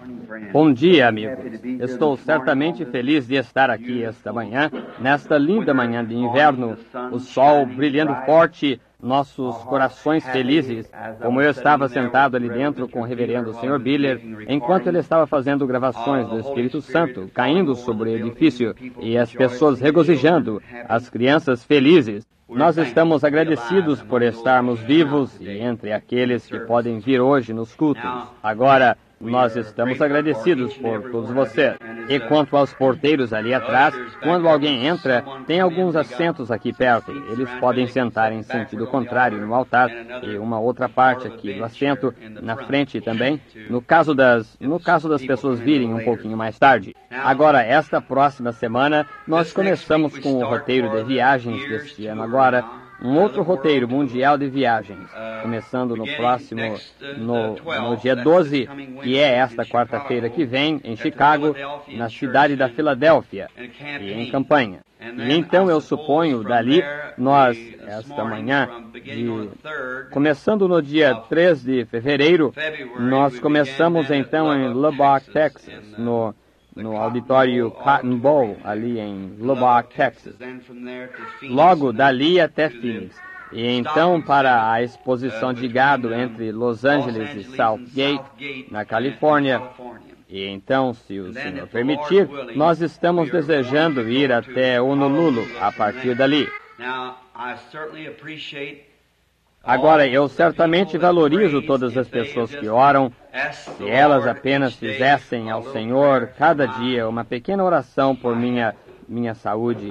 Bom dia, amigos. Estou certamente feliz de estar aqui esta manhã, nesta linda manhã de inverno, o sol brilhando forte, nossos corações felizes, como eu estava sentado ali dentro com o reverendo Sr. Biller, enquanto ele estava fazendo gravações do Espírito Santo, caindo sobre o edifício, e as pessoas regozijando, as crianças felizes. Nós estamos agradecidos por estarmos vivos e entre aqueles que podem vir hoje nos cultos. Agora, nós estamos agradecidos por todos vocês. E quanto aos porteiros ali atrás, quando alguém entra, tem alguns assentos aqui perto. Eles podem sentar em sentido contrário no altar e uma outra parte aqui do assento, na frente também, no caso das pessoas virem um pouquinho mais tarde. Agora, esta próxima semana, nós começamos com o roteiro de viagens deste ano agora, um outro roteiro mundial de viagens, começando no dia 12, que é esta quarta-feira que vem, em Chicago, na cidade da Filadélfia e em campanha. E então eu suponho, dali, nós, esta manhã, começando no dia 3 de fevereiro, nós começamos então em Lubbock, Texas, no auditório Cotton Bowl, ali em Lubbock, Texas. Logo dali até Phoenix. E então para a exposição de gado entre Los Angeles e Southgate, na Califórnia. E então, se o Senhor permitir, nós estamos desejando ir até Honolulu a partir dali. Agora, eu certamente valorizo todas as pessoas que oram, se elas apenas fizessem ao Senhor cada dia uma pequena oração por minha saúde.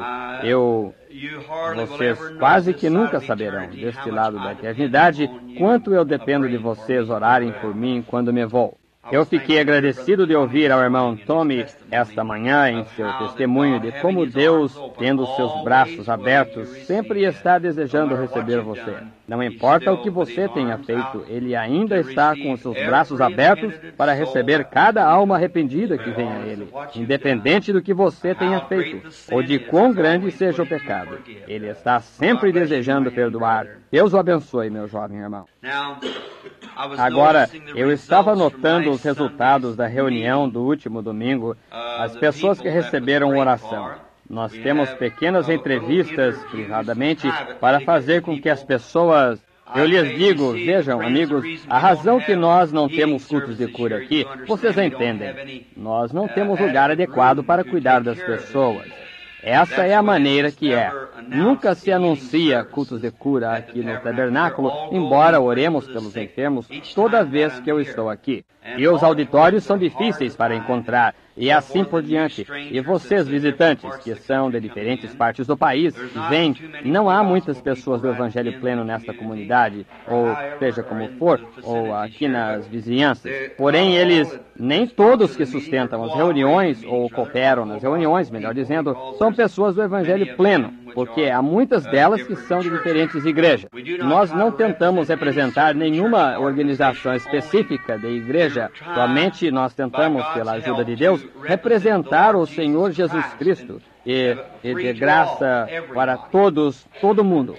Vocês quase que nunca saberão, deste lado da eternidade, quanto eu dependo de vocês orarem por mim quando me vou. Eu fiquei agradecido de ouvir ao irmão Tommy esta manhã em seu testemunho de como Deus, tendo seus braços abertos, sempre está desejando receber você. Não importa o que você tenha feito, Ele ainda está com os seus braços abertos para receber cada alma arrependida que vem a Ele, independente do que você tenha feito, ou de quão grande seja o pecado. Ele está sempre desejando perdoar. Deus o abençoe, meu jovem irmão. Agora, eu estava notando os resultados da reunião do último domingo, as pessoas que receberam oração. Nós temos pequenas entrevistas privadamente para fazer com que as pessoas... Eu lhes digo, vejam, amigos, a razão que nós não temos cultos de cura aqui, vocês entendem. Nós não temos lugar adequado para cuidar das pessoas. Essa é a maneira que é. Nunca se anuncia cultos de cura aqui no tabernáculo, embora oremos pelos enfermos toda vez que eu estou aqui. E os auditórios são difíceis para encontrar, e assim por diante. E vocês, visitantes, que são de diferentes partes do país, vêm, não há muitas pessoas do Evangelho Pleno nesta comunidade, ou seja como for, ou aqui nas vizinhanças. Porém, eles, nem todos que sustentam as reuniões, ou cooperam nas reuniões, melhor dizendo, são pessoas do Evangelho Pleno, porque há muitas delas que são de diferentes igrejas. Nós não tentamos representar nenhuma organização específica de igreja, somente nós tentamos, pela ajuda de Deus, representar o Senhor Jesus Cristo e de graça para todos, todo mundo.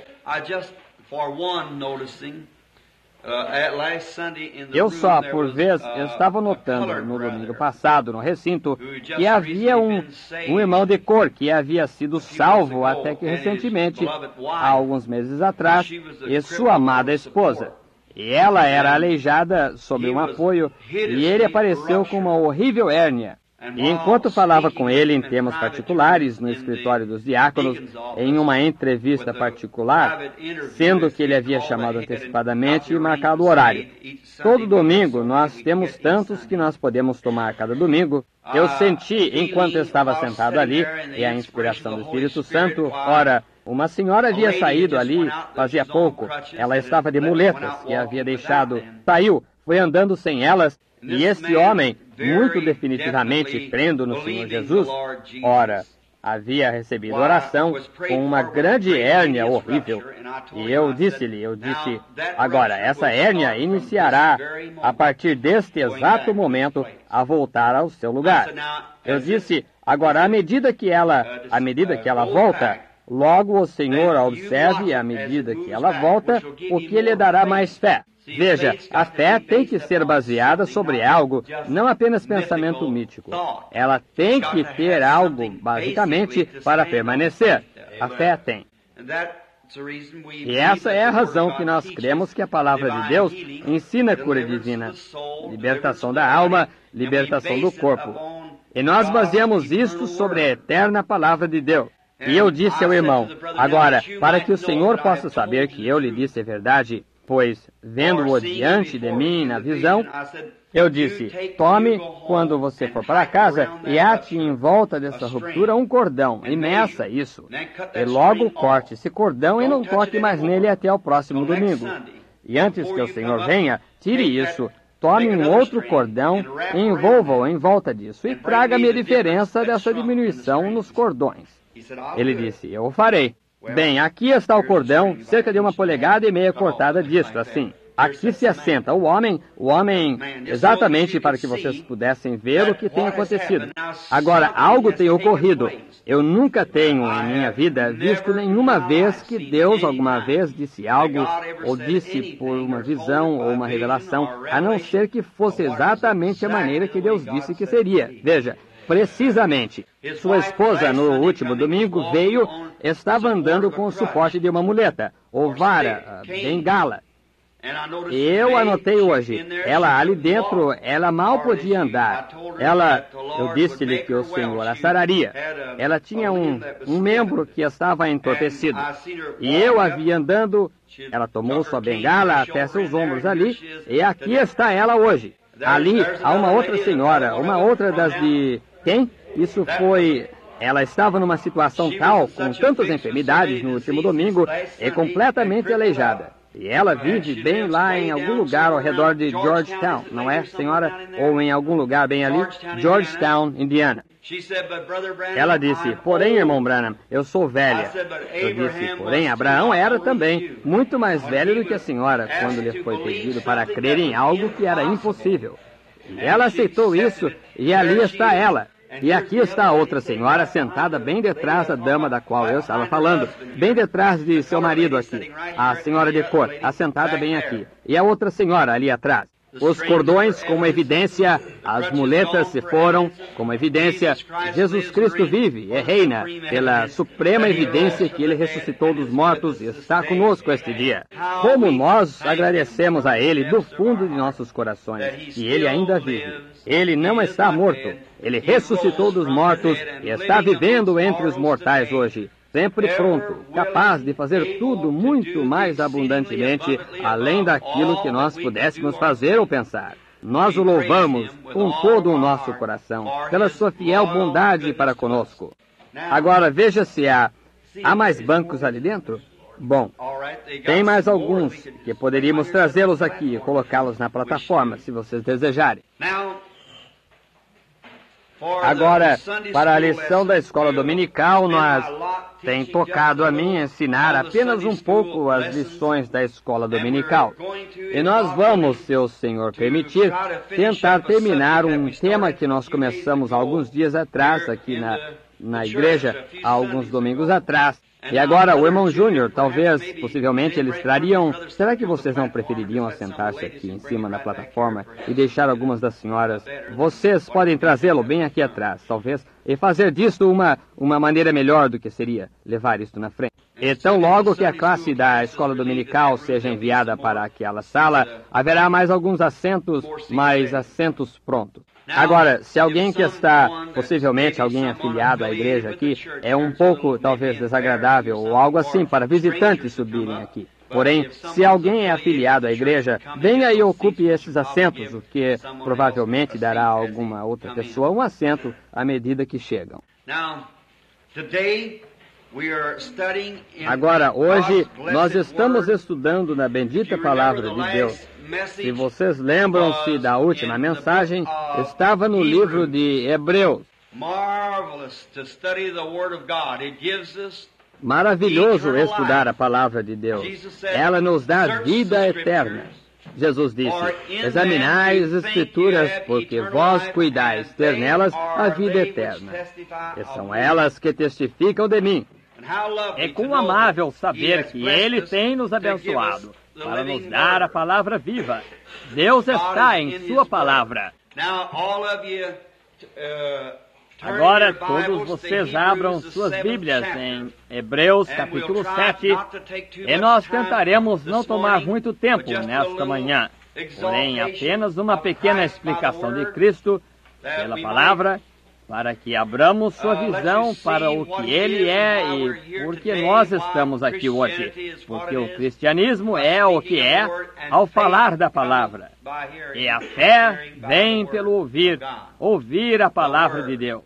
Eu só, por vez, estava notando no domingo passado, no recinto, que havia um irmão de cor que havia sido salvo até que recentemente, há alguns meses atrás, e sua amada esposa. E ela era aleijada sob um apoio, e ele apareceu com uma horrível hérnia. E enquanto falava com ele em termos particulares, no escritório dos diáconos, em uma entrevista particular, sendo que ele havia chamado antecipadamente e marcado o horário. Todo domingo, nós temos tantos que nós podemos tomar cada domingo. Eu senti, enquanto estava sentado ali, e a inspiração do Espírito Santo, ora, uma senhora havia saído ali fazia pouco. Ela estava de muletas e havia deixado, saiu, foi andando sem elas, e este homem, muito definitivamente crendo no Senhor Jesus, ora, havia recebido oração com uma grande hérnia horrível. E eu disse, agora, essa hérnia iniciará, a partir deste exato momento, a voltar ao seu lugar. Eu disse, agora, à medida que ela volta, Logo o Senhor a observe à medida que ela volta, o que lhe dará mais fé. Veja, a fé tem que ser baseada sobre algo, não apenas pensamento mítico. Ela tem que ter algo, basicamente, para permanecer. A fé tem. E essa é a razão que nós cremos que a palavra de Deus ensina cura divina, libertação da alma, libertação do corpo. E nós baseamos isto sobre a eterna palavra de Deus. E eu disse ao irmão, agora, para que o Senhor possa saber que eu lhe disse a verdade, pois, vendo-o diante de mim na visão, eu disse, tome, quando você for para casa, e ate em volta dessa ruptura um cordão, e meça isso. E logo corte esse cordão e não toque mais nele até o próximo domingo. E antes que o Senhor venha, tire isso, tome um outro cordão e envolva-o em volta disso, e traga-me a diferença dessa diminuição nos cordões. Ele disse, eu o farei. Bem, aqui está o cordão, cerca de 1,5 polegadas cortada disto, assim. Aqui se assenta o homem, exatamente para que vocês pudessem ver o que tem acontecido. Agora, algo tem ocorrido. Eu nunca tenho, em minha vida, visto nenhuma vez que Deus alguma vez disse algo, ou disse por uma visão ou uma revelação, a não ser que fosse exatamente a maneira que Deus disse que seria. Veja, precisamente, sua esposa, no último domingo, estava andando com o suporte de uma muleta, ou vara, bengala. Eu anotei hoje, ela ali dentro, ela mal podia andar. Eu disse-lhe que o Senhor a sararia. Ela tinha um membro que estava entorpecido. E eu a vi andando, ela tomou sua bengala até seus ombros ali, e aqui está ela hoje. Ali há uma outra senhora, uma outra das de... Quem? Isso foi... Ela estava numa situação tal, com tantas enfermidades no último domingo, e completamente aleijada. E ela vive bem lá em algum lugar ao redor de Georgetown, não é, senhora? Ou em algum lugar bem ali? Georgetown, Indiana. Ela disse, porém, irmão Branham, eu sou velha. Eu disse, porém, Abraão era também muito mais velho do que a senhora, quando lhe foi pedido para crer em algo que era impossível. E ela aceitou isso, e ali está ela. E aqui está a outra senhora sentada bem detrás da dama da qual eu estava falando, bem detrás de seu marido aqui, a senhora de cor, assentada bem aqui, e a outra senhora ali atrás. Os cordões como evidência, as muletas se foram como evidência, Jesus Cristo vive e reina pela suprema evidência que Ele ressuscitou dos mortos e está conosco este dia. Como nós agradecemos a Ele do fundo de nossos corações, que Ele ainda vive. Ele não está morto, Ele ressuscitou dos mortos e está vivendo entre os mortais hoje. Sempre pronto, capaz de fazer tudo muito mais abundantemente, além daquilo que nós pudéssemos fazer ou pensar. Nós o louvamos com todo o nosso coração, pela sua fiel bondade para conosco. Agora, veja se há mais bancos ali dentro? Bom, tem mais alguns que poderíamos trazê-los aqui e colocá-los na plataforma, se vocês desejarem. Agora, para a lição da escola dominical, tem tocado a mim ensinar apenas um pouco as lições da escola dominical. E nós vamos, se o Senhor permitir, tentar terminar um tema que nós começamos há alguns dias atrás, aqui na igreja, há alguns domingos atrás. E agora, o irmão Júnior, talvez, possivelmente, eles trariam... Será que vocês não prefeririam assentar-se aqui em cima da plataforma e deixar algumas das senhoras? Vocês podem trazê-lo bem aqui atrás, talvez, e fazer disto uma maneira melhor do que seria levar isto na frente. Então, logo que a classe da escola dominical seja enviada para aquela sala, haverá mais alguns assentos, prontos. Agora, se alguém que está, possivelmente alguém afiliado à igreja aqui, é um pouco, talvez, desagradável ou algo assim para visitantes subirem aqui. Porém, se alguém é afiliado à igreja, venha e ocupe esses assentos, o que provavelmente dará a alguma outra pessoa um assento à medida que chegam. Agora, hoje, nós estamos estudando na bendita palavra de Deus. Se vocês lembram-se da última mensagem, estava no livro de Hebreus. Maravilhoso estudar a palavra de Deus. Ela nos dá vida eterna. Jesus disse, examinai as Escrituras, porque vós cuidais ter nelas a vida eterna. E são elas que testificam de mim. É quão amável saber que Ele tem nos abençoado para nos dar a palavra viva. Deus está em Sua palavra. Agora todos vocês abram suas Bíblias em Hebreus capítulo 7 e nós tentaremos não tomar muito tempo nesta manhã, porém apenas uma pequena explicação de Cristo pela palavra, para que abramos sua visão para o que Ele é e por que nós estamos aqui hoje. Porque o cristianismo é o que é ao falar da palavra. E a fé vem pelo ouvir a palavra de Deus.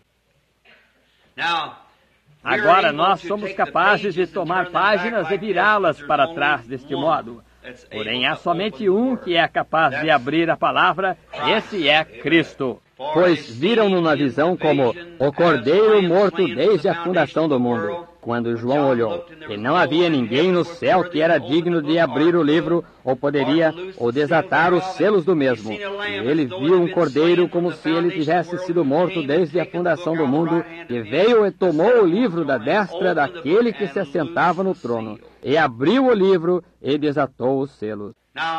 Agora nós somos capazes de tomar páginas e virá-las para trás deste modo. Porém, há somente um que é capaz de abrir a palavra, esse é Cristo. Pois viram-no na visão como o Cordeiro morto desde a fundação do mundo. Quando João olhou, e não havia ninguém no céu que era digno de abrir o livro, ou poderia, ou desatar os selos do mesmo. E ele viu um cordeiro como se ele tivesse sido morto desde a fundação do mundo, e veio e tomou o livro da destra daquele que se assentava no trono, e abriu o livro e desatou os selos.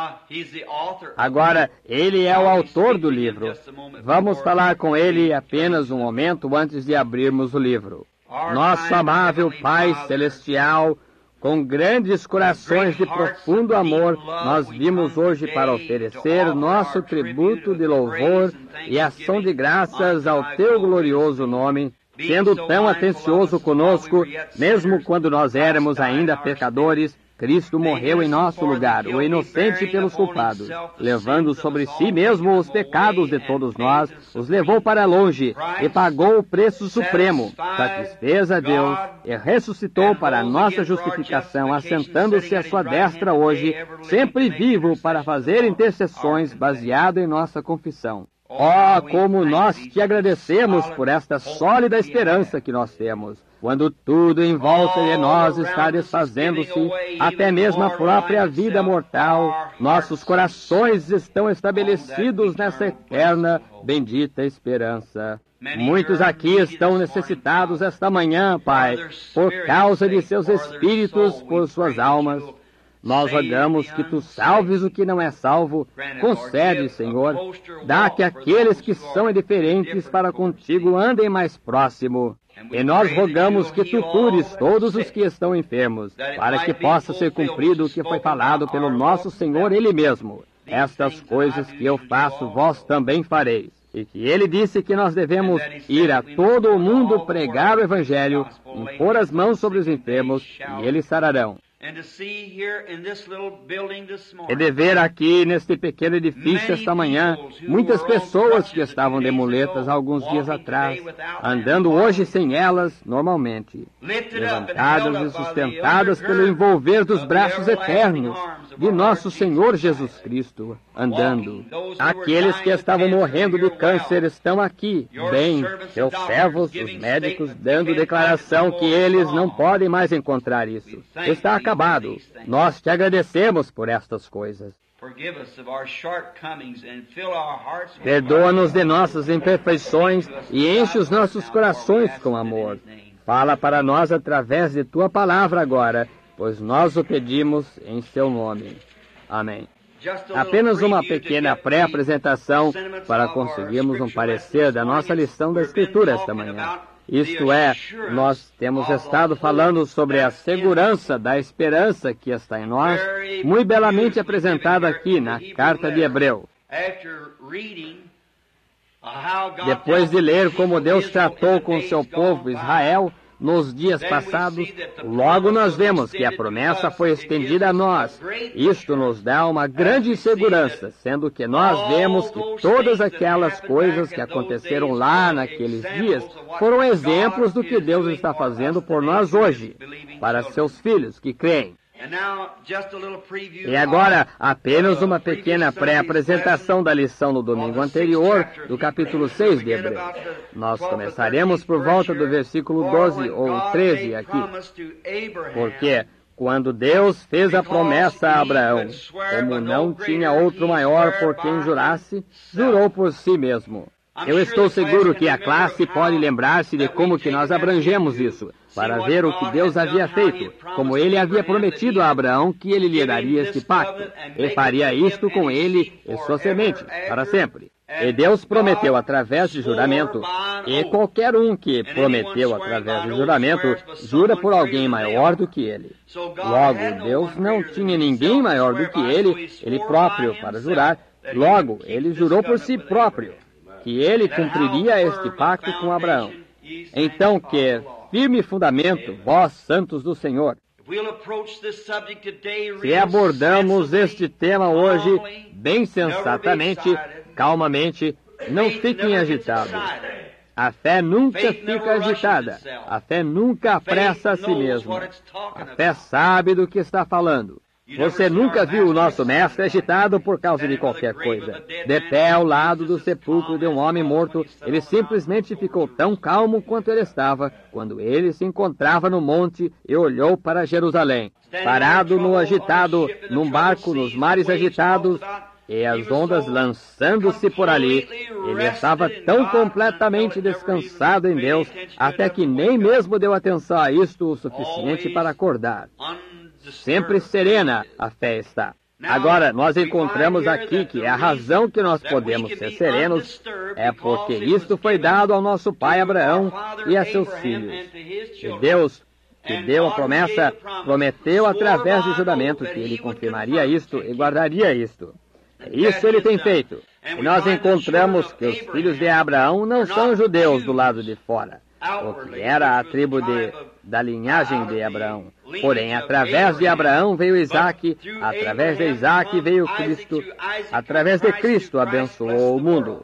Agora, ele é o autor do livro. Vamos falar com ele apenas um momento antes de abrirmos o livro. Nosso amável Pai Celestial, com grandes corações de profundo amor, nós vimos hoje para oferecer nosso tributo de louvor e ação de graças ao Teu glorioso nome, sendo tão atencioso conosco, mesmo quando nós éramos ainda pecadores. Cristo morreu em nosso lugar, o inocente pelos culpados, levando sobre si mesmo os pecados de todos nós, os levou para longe e pagou o preço supremo, satisfez a Deus e ressuscitou para a nossa justificação, assentando-se à sua destra hoje, sempre vivo para fazer intercessões baseado em nossa confissão. Oh, como nós te agradecemos por esta sólida esperança que nós temos. Quando tudo em volta de nós está desfazendo-se, até mesmo a própria vida mortal, nossos corações estão estabelecidos nessa eterna, bendita esperança. Muitos aqui estão necessitados esta manhã, Pai, por causa de seus espíritos, por suas almas. Nós rogamos que Tu salves o que não é salvo. Concede, Senhor. Dá que aqueles que são indiferentes para contigo andem mais próximo. E nós rogamos que Tu cures todos os que estão enfermos, para que possa ser cumprido o que foi falado pelo nosso Senhor Ele mesmo. Estas coisas que eu faço, vós também fareis. E que Ele disse que nós devemos ir a todo o mundo pregar o Evangelho, impor as mãos sobre os enfermos, e eles sararão. E de ver aqui neste pequeno edifício esta manhã, muitas pessoas que estavam de muletas alguns dias atrás, andando hoje sem elas normalmente, levantadas e sustentadas pelo envolver dos braços eternos de nosso Senhor Jesus Cristo, andando. Aqueles que estavam morrendo de câncer estão aqui, bem, seus servos, os médicos, dando declaração que eles não podem mais encontrar isso. Está acabado. Nós te agradecemos por estas coisas. Perdoa-nos de nossas imperfeições e enche os nossos corações com amor. Fala para nós através de Tua palavra agora, pois nós o pedimos em Seu nome. Amém. Apenas uma pequena pré-apresentação para conseguirmos um parecer da nossa lição da Escritura esta manhã. Isto é, nós temos estado falando sobre a segurança da esperança que está em nós, muito belamente apresentada aqui na carta de Hebreu. Depois de ler como Deus tratou com seu povo Israel nos dias passados, logo nós vemos que a promessa foi estendida a nós. Isto nos dá uma grande segurança, sendo que nós vemos que todas aquelas coisas que aconteceram lá naqueles dias foram exemplos do que Deus está fazendo por nós hoje, para seus filhos que creem. E agora, apenas uma pequena pré-apresentação da lição no domingo anterior, do capítulo 6 de Hebreu. Nós começaremos por volta do versículo 12 ou 13 aqui. Porque quando Deus fez a promessa a Abraão, como não tinha outro maior por quem jurasse, jurou por si mesmo. Eu estou seguro que a classe pode lembrar-se de como que nós abrangemos isso, para ver o que Deus havia feito, como Ele havia prometido a Abraão que Ele lhe daria este pacto, e faria isto com ele e sua semente, para sempre. E Deus prometeu através de juramento, e qualquer um que prometeu através de juramento, jura por alguém maior do que ele. Logo, Deus não tinha ninguém maior do que ele próprio, para jurar. Logo, ele jurou por si próprio que ele cumpriria este pacto com Abraão. Então, que firme fundamento, vós santos do Senhor. Se abordamos este tema hoje bem sensatamente, calmamente, não fiquem agitados. A fé nunca fica agitada. A fé nunca apressa a si mesma. A fé sabe do que está falando. Você nunca viu o nosso mestre agitado por causa de qualquer coisa. De pé ao lado do sepulcro de um homem morto, ele simplesmente ficou tão calmo quanto ele estava quando ele se encontrava no monte e olhou para Jerusalém. Parado no agitado, num barco nos mares agitados, e as ondas lançando-se por ali, ele estava tão completamente descansado em Deus, até que nem mesmo deu atenção a isto o suficiente para acordar. Sempre serena a fé está. Agora, nós encontramos aqui que a razão que nós podemos ser serenos é porque isto foi dado ao nosso pai Abraão e a seus filhos. E Deus, que deu a promessa, prometeu através de juramento que ele confirmaria isto e guardaria isto. Isso ele tem feito. E nós encontramos que os filhos de Abraão não são judeus do lado de fora, o que era a tribo da linhagem de Abraão. Porém, através de Abraão veio Isaque, através de Isaque veio Cristo, através de Cristo abençoou o mundo.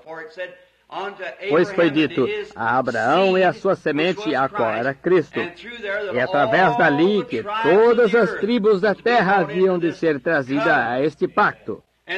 Pois foi dito a Abraão e a sua semente, a qual era Cristo. E através dali que todas as tribos da terra haviam de ser trazidas a este pacto.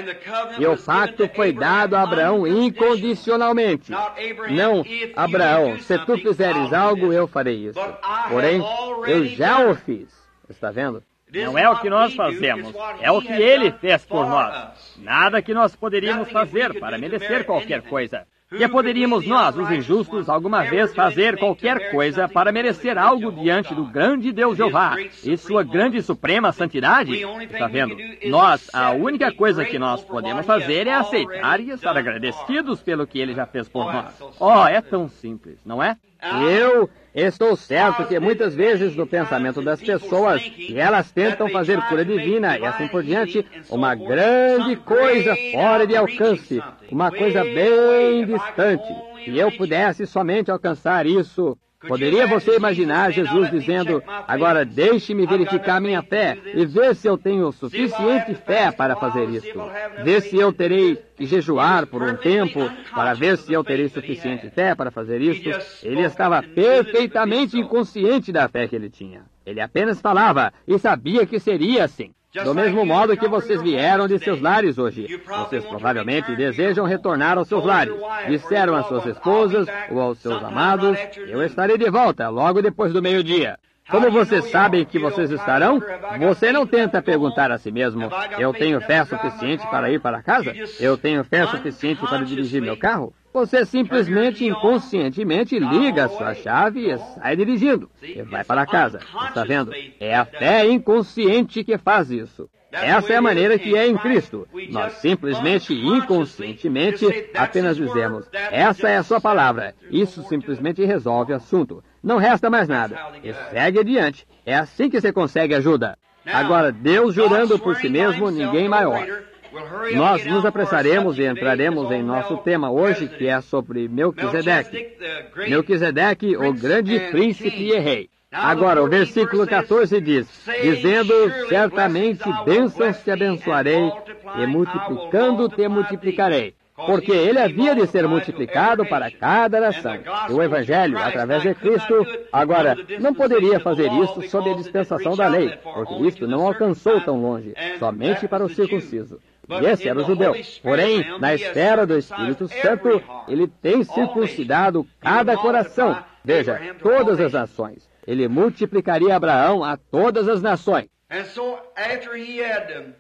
E o pacto foi dado a Abraão incondicionalmente. Não, Abraão, se tu fizeres algo, eu farei isso. Porém, eu já o fiz. Está vendo? Não é o que nós fazemos, é o que Ele fez por nós. Nada que nós poderíamos fazer para merecer qualquer coisa. Que poderíamos nós, os injustos, alguma vez fazer qualquer coisa para merecer algo diante do grande Deus Jeová e sua grande e suprema santidade? Está vendo? Nós, a única coisa que nós podemos fazer é aceitar e estar agradecidos pelo que Ele já fez por nós. Oh, é tão simples, não é? Eu estou certo que muitas vezes no pensamento das pessoas, que elas tentam fazer cura divina e assim por diante, uma grande coisa fora de alcance, uma coisa bem distante, se eu pudesse somente alcançar isso. Poderia você imaginar Jesus dizendo, agora deixe-me verificar minha fé e ver se eu tenho suficiente fé para fazer isto. Ver se eu terei que jejuar por um tempo para ver se eu terei suficiente fé para fazer isto. Ele estava perfeitamente inconsciente da fé que ele tinha. Ele apenas falava e sabia que seria assim. Do mesmo modo que vocês vieram de seus lares hoje. Vocês provavelmente desejam retornar aos seus lares. Disseram às suas esposas ou aos seus amados, eu estarei de volta logo depois do meio-dia. Como vocês sabem que vocês estarão? Você não tenta perguntar a si mesmo, eu tenho fé suficiente para ir para casa? Eu tenho fé suficiente para dirigir meu carro? Você simplesmente, inconscientemente, liga a sua chave e sai dirigindo. E vai para casa. Está vendo? É a fé inconsciente que faz isso. Essa é a maneira que é em Cristo. Nós simplesmente, inconscientemente, apenas dizemos, essa é a sua palavra. Isso simplesmente resolve o assunto. Não resta mais nada. E segue adiante. É assim que você consegue ajuda. Agora, Deus jurando por si mesmo, ninguém maior. Nós nos apressaremos e entraremos em nosso tema hoje, que é sobre Melquisedeque. Melquisedeque, o grande príncipe e rei. Agora, o versículo 14 diz, dizendo, certamente bênçãos te abençoarei, e multiplicando te multiplicarei. Porque ele havia de ser multiplicado para cada nação. E o Evangelho, através de Cristo, agora, não poderia fazer isso sob a dispensação da lei, porque isto não alcançou tão longe, somente para o circunciso. E esse era o judeu. Porém, na esfera do Espírito Santo, ele tem circuncidado cada coração. Veja, todas as nações. Ele multiplicaria Abraão a todas as nações.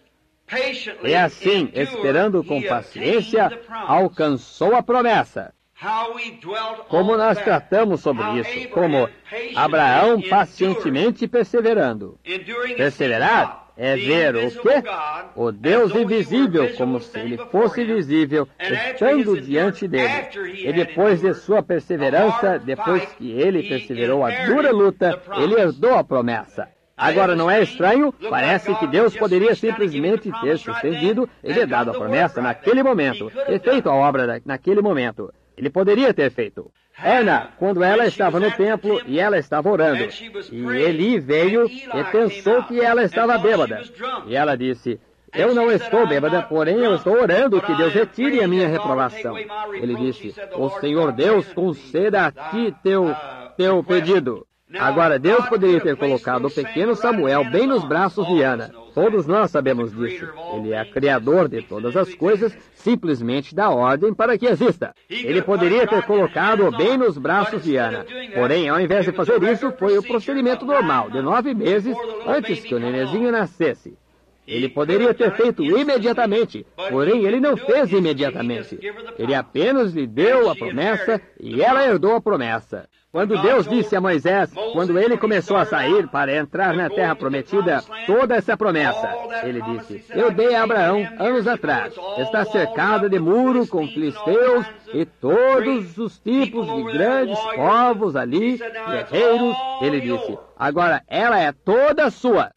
E assim, esperando com paciência, alcançou a promessa. Como nós tratamos sobre isso, como Abraão pacientemente perseverando. Perseverar é ver o quê? O Deus invisível, como se ele fosse visível, estando diante dele. E depois de sua perseverança, depois que ele perseverou a dura luta, ele herdou a promessa. Agora, não é estranho? Parece que Deus poderia simplesmente ter sucedido e lhe dado a promessa naquele momento, e feito a obra naquele momento. Ele poderia ter feito. Ana, quando ela estava no templo e ela estava orando, e Eli veio e pensou que ela estava bêbada. E ela disse, eu não estou bêbada, porém eu estou orando que Deus retire a minha reprovação. Ele disse, o Senhor Deus conceda a ti teu pedido. Agora, Deus poderia ter colocado o pequeno Samuel bem nos braços de Ana. Todos nós sabemos disso. Ele é criador de todas as coisas, simplesmente dá ordem para que exista. Ele poderia ter colocado-o bem nos braços de Ana. Porém, ao invés de fazer isso, foi o procedimento normal, de 9 meses antes que o nenenzinho nascesse. Ele poderia ter feito imediatamente, porém ele não fez imediatamente. Ele apenas lhe deu a promessa e ela herdou a promessa. Quando Deus disse a Moisés, quando ele começou a sair para entrar na terra prometida, toda essa promessa, ele disse, eu dei a Abraão anos atrás, está cercada de muro com filisteus e todos os tipos de grandes povos ali, guerreiros, ele disse, agora ela é toda sua.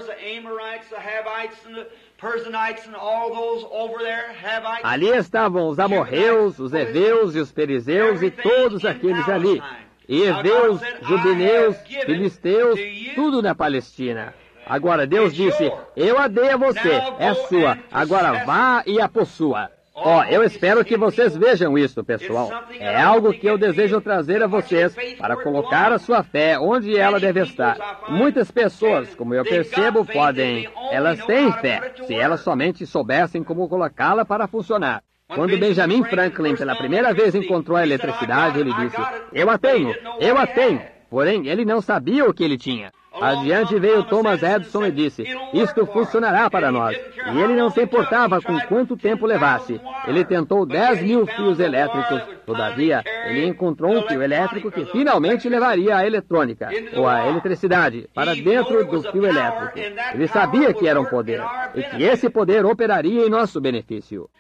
Ali estavam os amorreus, os heveus e os perizeus e todos aqueles ali. E heveus, jubileus, filisteus, tudo na Palestina. Agora Deus disse, eu a dei a você, é sua, agora vá e a possua. Eu espero que vocês vejam isso, pessoal. É algo que eu desejo trazer a vocês para colocar a sua fé onde ela deve estar. Muitas pessoas, como eu percebo, elas têm fé, se elas somente soubessem como colocá-la para funcionar. Quando Benjamin Franklin pela primeira vez encontrou a eletricidade, ele disse, eu a tenho. Porém, ele não sabia o que ele tinha. Adiante veio Thomas Edison e disse, isto funcionará para nós. E ele não se importava com quanto tempo levasse. Ele tentou 10.000 fios elétricos. Todavia, ele encontrou um fio elétrico que finalmente levaria a eletrônica, ou a eletricidade, para dentro do fio elétrico. Ele sabia que era um poder, e que esse poder operaria em nosso benefício.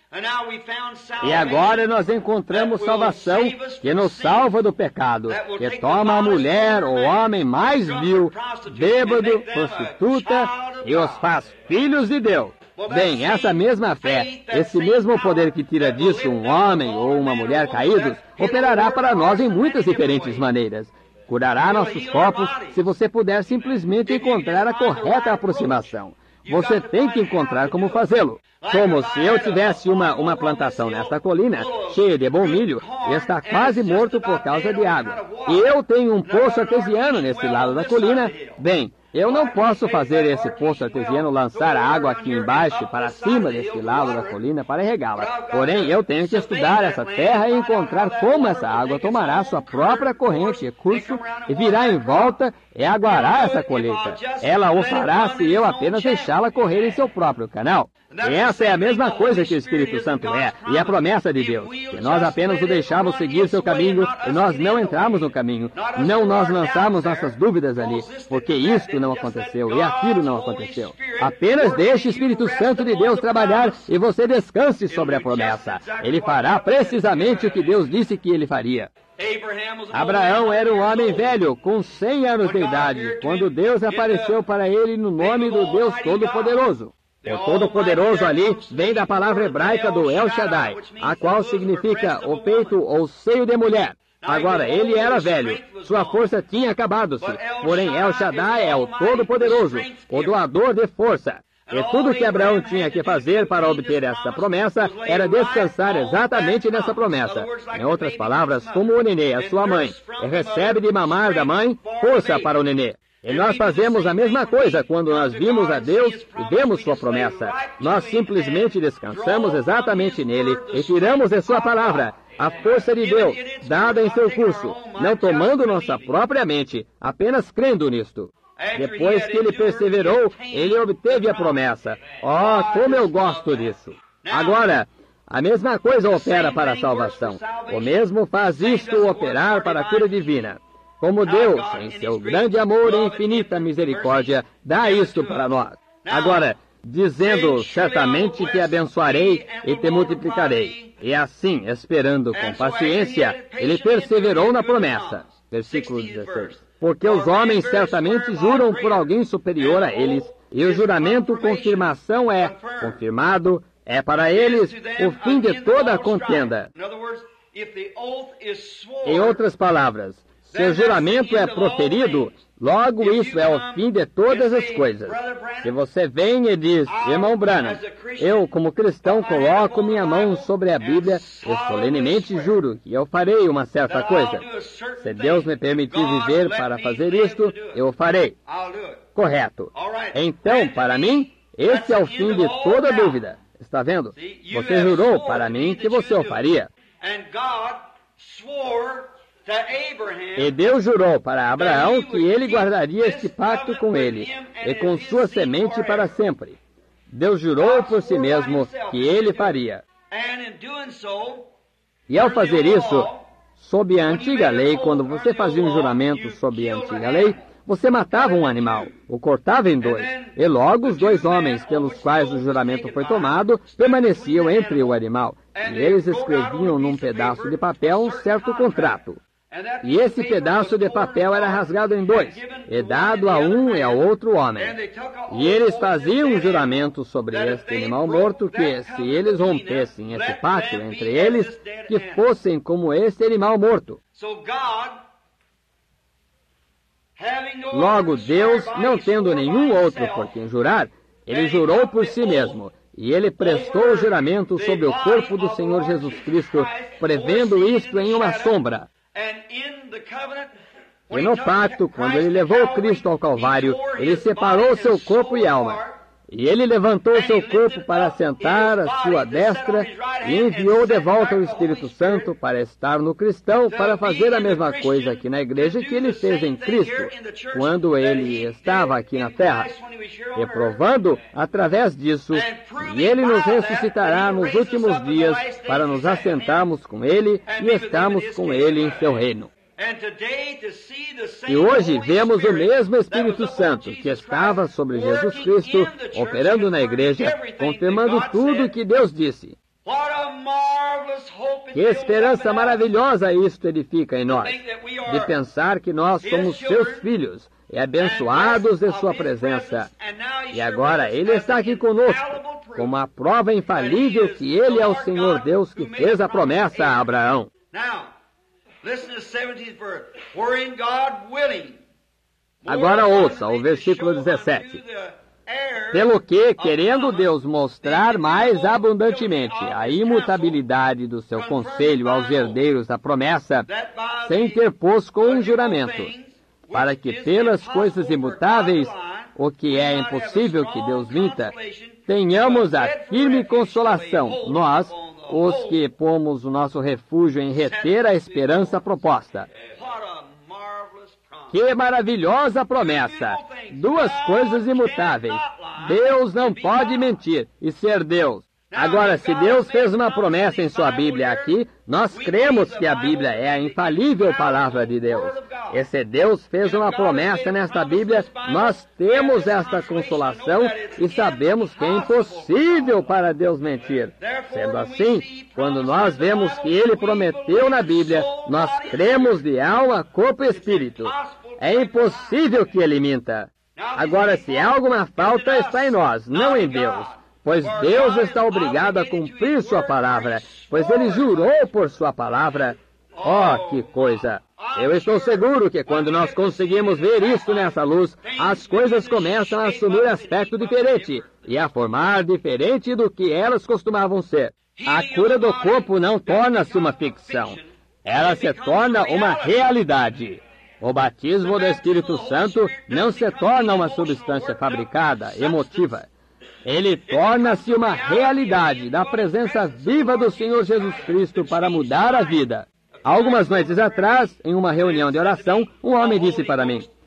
E agora nós encontramos salvação que nos salva do pecado, que toma a mulher ou homem mais vil, bêbado, prostituta, e os faz filhos de Deus. Bem, essa mesma fé, esse mesmo poder que tira disso um homem ou uma mulher caídos, operará para nós em muitas diferentes maneiras. Curará nossos corpos se você puder simplesmente encontrar a correta aproximação. Você tem que encontrar como fazê-lo. Como se eu tivesse uma plantação nesta colina, cheia de bom milho, e está quase morto por causa de água. E eu tenho um poço artesiano nesse lado da colina. Bem, eu não posso fazer esse poço artesiano lançar a água aqui embaixo para cima desse lado da colina para regá-la. Porém, eu tenho que estudar essa terra e encontrar como essa água tomará sua própria corrente e curso e virá em volta e aguará essa colheita. Ela o fará se eu apenas deixá-la correr em seu próprio canal. E essa é a mesma coisa que o Espírito Santo é, e a promessa de Deus, que nós apenas o deixamos seguir seu caminho, e nós não entramos no caminho, não nós lançamos nossas dúvidas ali, porque isto não aconteceu, e aquilo não aconteceu. Apenas deixe o Espírito Santo de Deus trabalhar, e você descanse sobre a promessa. Ele fará precisamente o que Deus disse que ele faria. Abraão era um homem velho, com 100 anos de idade, quando Deus apareceu para ele no nome do Deus Todo-Poderoso. O Todo-Poderoso ali vem da palavra hebraica do El Shaddai, a qual significa o peito ou seio de mulher. Agora, ele era velho, sua força tinha acabado-se, porém El Shaddai é o Todo-Poderoso, o doador de força. E tudo que Abraão tinha que fazer para obter essa promessa era descansar exatamente nessa promessa. Em outras palavras, como o nenê, a sua mãe, e recebe de mamar da mãe força para o nenê. E nós fazemos a mesma coisa quando nós vimos a Deus e vemos sua promessa. Nós simplesmente descansamos exatamente nele e tiramos de sua palavra a força de Deus, dada em seu curso, não tomando nossa própria mente, apenas crendo nisto. Depois que ele perseverou, ele obteve a promessa. Oh, como eu gosto disso! Agora, A mesma coisa opera para a salvação. O mesmo faz isto operar para a cura divina. Como Deus, em seu grande amor e infinita misericórdia, dá isto para nós. Agora, dizendo certamente te abençoarei e te multiplicarei. E assim, esperando com paciência, ele perseverou na promessa. Versículo 16. Porque os homens certamente juram por alguém superior a eles, e o juramento confirmação é confirmado, é para eles o fim de toda a contenda. Em outras palavras, se o juramento é proferido, logo isso é o fim de todas as coisas. Se você vem e diz, irmão Branham, eu como cristão coloco minha mão sobre a Bíblia e solenemente juro que eu farei uma certa coisa. Se Deus me permitir viver para fazer isto, eu o farei. Correto. Então, para mim, esse é o fim de toda dúvida. Está vendo? Você jurou para mim que você o faria. E Deus jurou para Abraão que ele guardaria este pacto com ele e com sua semente para sempre. Deus jurou por si mesmo que ele faria. E ao fazer isso, sob a antiga lei, quando você fazia um juramento sob a antiga lei, você matava um animal, o cortava em dois, e logo os dois homens pelos quais o juramento foi tomado permaneciam entre o animal, e eles escreviam num pedaço de papel um certo contrato. E esse pedaço de papel era rasgado em dois, e dado a um e ao outro homem. E eles faziam um juramento sobre este animal morto que, se eles rompessem esse pacto entre eles, que fossem como este animal morto. Logo, Deus, não tendo nenhum outro por quem jurar, ele jurou por si mesmo. E ele prestou o juramento sobre o corpo do Senhor Jesus Cristo, prevendo isto em uma sombra. E no pacto, quando ele levou Cristo ao Calvário, ele separou seu corpo e alma. E ele levantou seu corpo para assentar à sua destra e enviou de volta o Espírito Santo para estar no cristão, para fazer a mesma coisa aqui na igreja que ele fez em Cristo, quando ele estava aqui na terra. E provando, através disso, e ele nos ressuscitará nos últimos dias para nos assentarmos com ele e estarmos com ele em seu reino. E hoje vemos o mesmo Espírito Santo que estava sobre Jesus Cristo, operando na igreja, confirmando tudo o que Deus disse. Que esperança maravilhosa isto edifica em nós, de pensar que nós somos seus filhos e abençoados de sua presença. E agora Ele está aqui conosco, como a prova infalível que Ele é o Senhor Deus que fez a promessa a Abraão. Agora ouça o versículo 17. Pelo que, querendo Deus mostrar mais abundantemente a imutabilidade do seu conselho aos herdeiros da promessa, se interpôs com um juramento, para que pelas coisas imutáveis, o que é impossível que Deus minta, tenhamos a firme consolação, nós, os que pomos o nosso refúgio em reter a esperança proposta. Que maravilhosa promessa! Duas coisas imutáveis. Deus não pode mentir e ser Deus. Agora, se Deus fez uma promessa em sua Bíblia aqui, nós cremos que a Bíblia é a infalível palavra de Deus. E se Deus fez uma promessa nesta Bíblia, nós temos esta consolação e sabemos que é impossível para Deus mentir. Sendo assim, quando nós vemos que Ele prometeu na Bíblia, nós cremos de alma, corpo e espírito. É impossível que Ele minta. Agora, se há alguma falta, está em nós, não em Deus. Pois Deus está obrigado a cumprir sua palavra, pois Ele jurou por sua palavra. Oh, que coisa! Eu estou seguro que quando nós conseguimos ver isso nessa luz, as coisas começam a assumir aspecto diferente e a formar diferente do que elas costumavam ser. A cura do corpo não torna-se uma ficção. Ela se torna uma realidade. O batismo do Espírito Santo não se torna uma substância fabricada, emotiva. Ele torna-se uma realidade da presença viva do Senhor Jesus Cristo para mudar a vida. Algumas noites atrás, em uma reunião de oração, um homem disse para mim,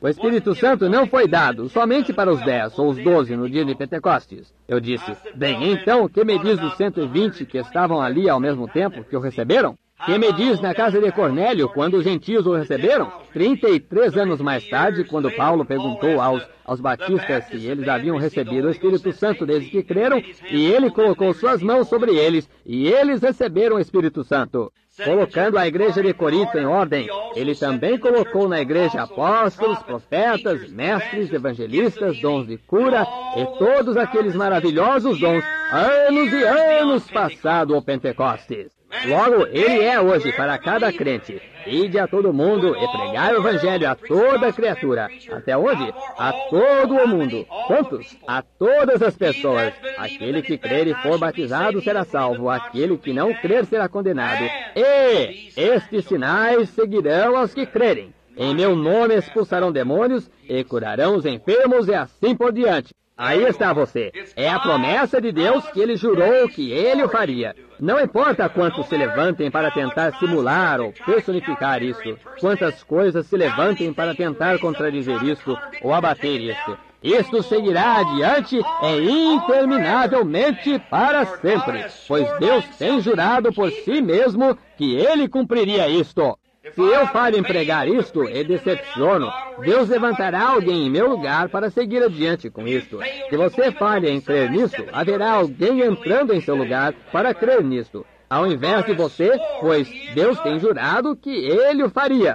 O Espírito Santo não foi dado somente para os 10 ou os 12 no dia de Pentecostes. Eu disse, bem, então, o que me diz dos 120 que estavam ali ao mesmo tempo que o receberam? Que me diz na casa de Cornélio, quando os gentios o receberam? 33 anos mais tarde, quando Paulo perguntou aos batistas se eles haviam recebido o Espírito Santo desde que creram, e ele colocou suas mãos sobre eles, e eles receberam o Espírito Santo. Colocando a igreja de Corinto em ordem, ele também colocou na igreja apóstolos, profetas, mestres, evangelistas, dons de cura, e todos aqueles maravilhosos dons, anos e anos passado ao Pentecostes. Logo, ele é hoje para cada crente. Ide a todo mundo e pregai o evangelho a toda criatura. Até onde? A todo o mundo. Quantos? A todas as pessoas. Aquele que crer e for batizado será salvo. Aquele que não crer será condenado. E estes sinais seguirão aos que crerem. Em meu nome expulsarão demônios e curarão os enfermos e assim por diante. Aí está você. É a promessa de Deus que ele jurou que ele o faria. Não importa quantos se levantem para tentar simular ou personificar isso, quantas coisas se levantem para tentar contradizer isso ou abater isso. Isto seguirá adiante interminavelmente para sempre, pois Deus tem jurado por si mesmo que ele cumpriria isto. Se eu falho em pregar isto e decepciono, Deus levantará alguém em meu lugar para seguir adiante com isto. Se você falha em crer nisto, haverá alguém entrando em seu lugar para crer nisto, ao invés de você, pois Deus tem jurado que ele o faria.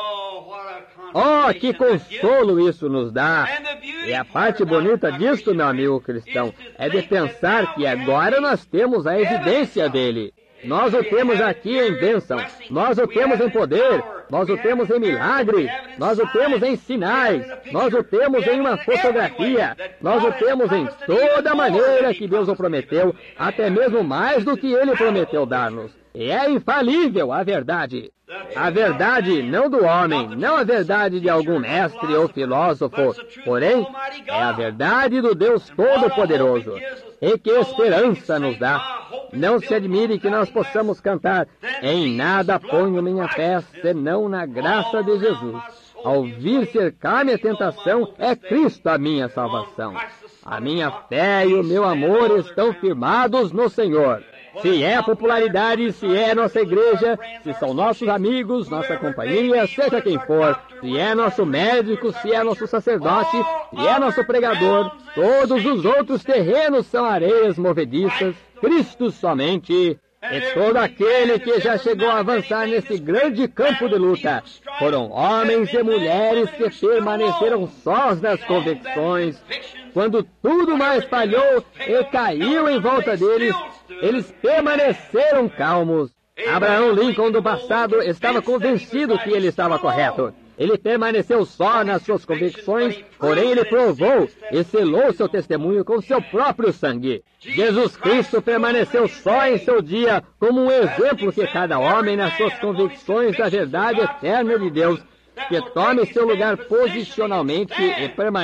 Oh, que consolo isso nos dá! E a parte bonita disto, meu amigo cristão, é de pensar que agora nós temos a evidência dele. Nós o temos aqui em bênção, nós o temos em poder, nós o temos em milagre, nós o temos em sinais, nós o temos em uma fotografia, nós o temos em toda maneira que Deus o prometeu, até mesmo mais do que ele prometeu dar-nos. E é infalível a verdade. A verdade não do homem, não a verdade de algum mestre ou filósofo, porém, é a verdade do Deus Todo-Poderoso. E que esperança nos dá! Não se admire que nós possamos cantar, em nada ponho minha fé, senão na graça de Jesus. Ao vir cercar-me a tentação, é Cristo a minha salvação. A minha fé e o meu amor estão firmados no Senhor. Se é popularidade, se é nossa igreja, se são nossos amigos, nossa companhia, seja quem for, se é nosso médico, se é nosso sacerdote, se é nosso pregador, todos os outros terrenos são areias movediças, Cristo somente. E todo aquele que já chegou a avançar nesse grande campo de luta foram homens e mulheres que permaneceram sós nas convicções. Quando tudo mais falhou e caiu em volta deles, eles permaneceram calmos. Abraham Lincoln do passado estava convencido que ele estava correto. Ele permaneceu só nas suas convicções, porém ele provou e selou seu testemunho com seu próprio sangue. Jesus Cristo permaneceu só em seu dia como um exemplo que cada homem nas suas convicções da verdade eterna de Deus, que tome seu lugar posicionalmente e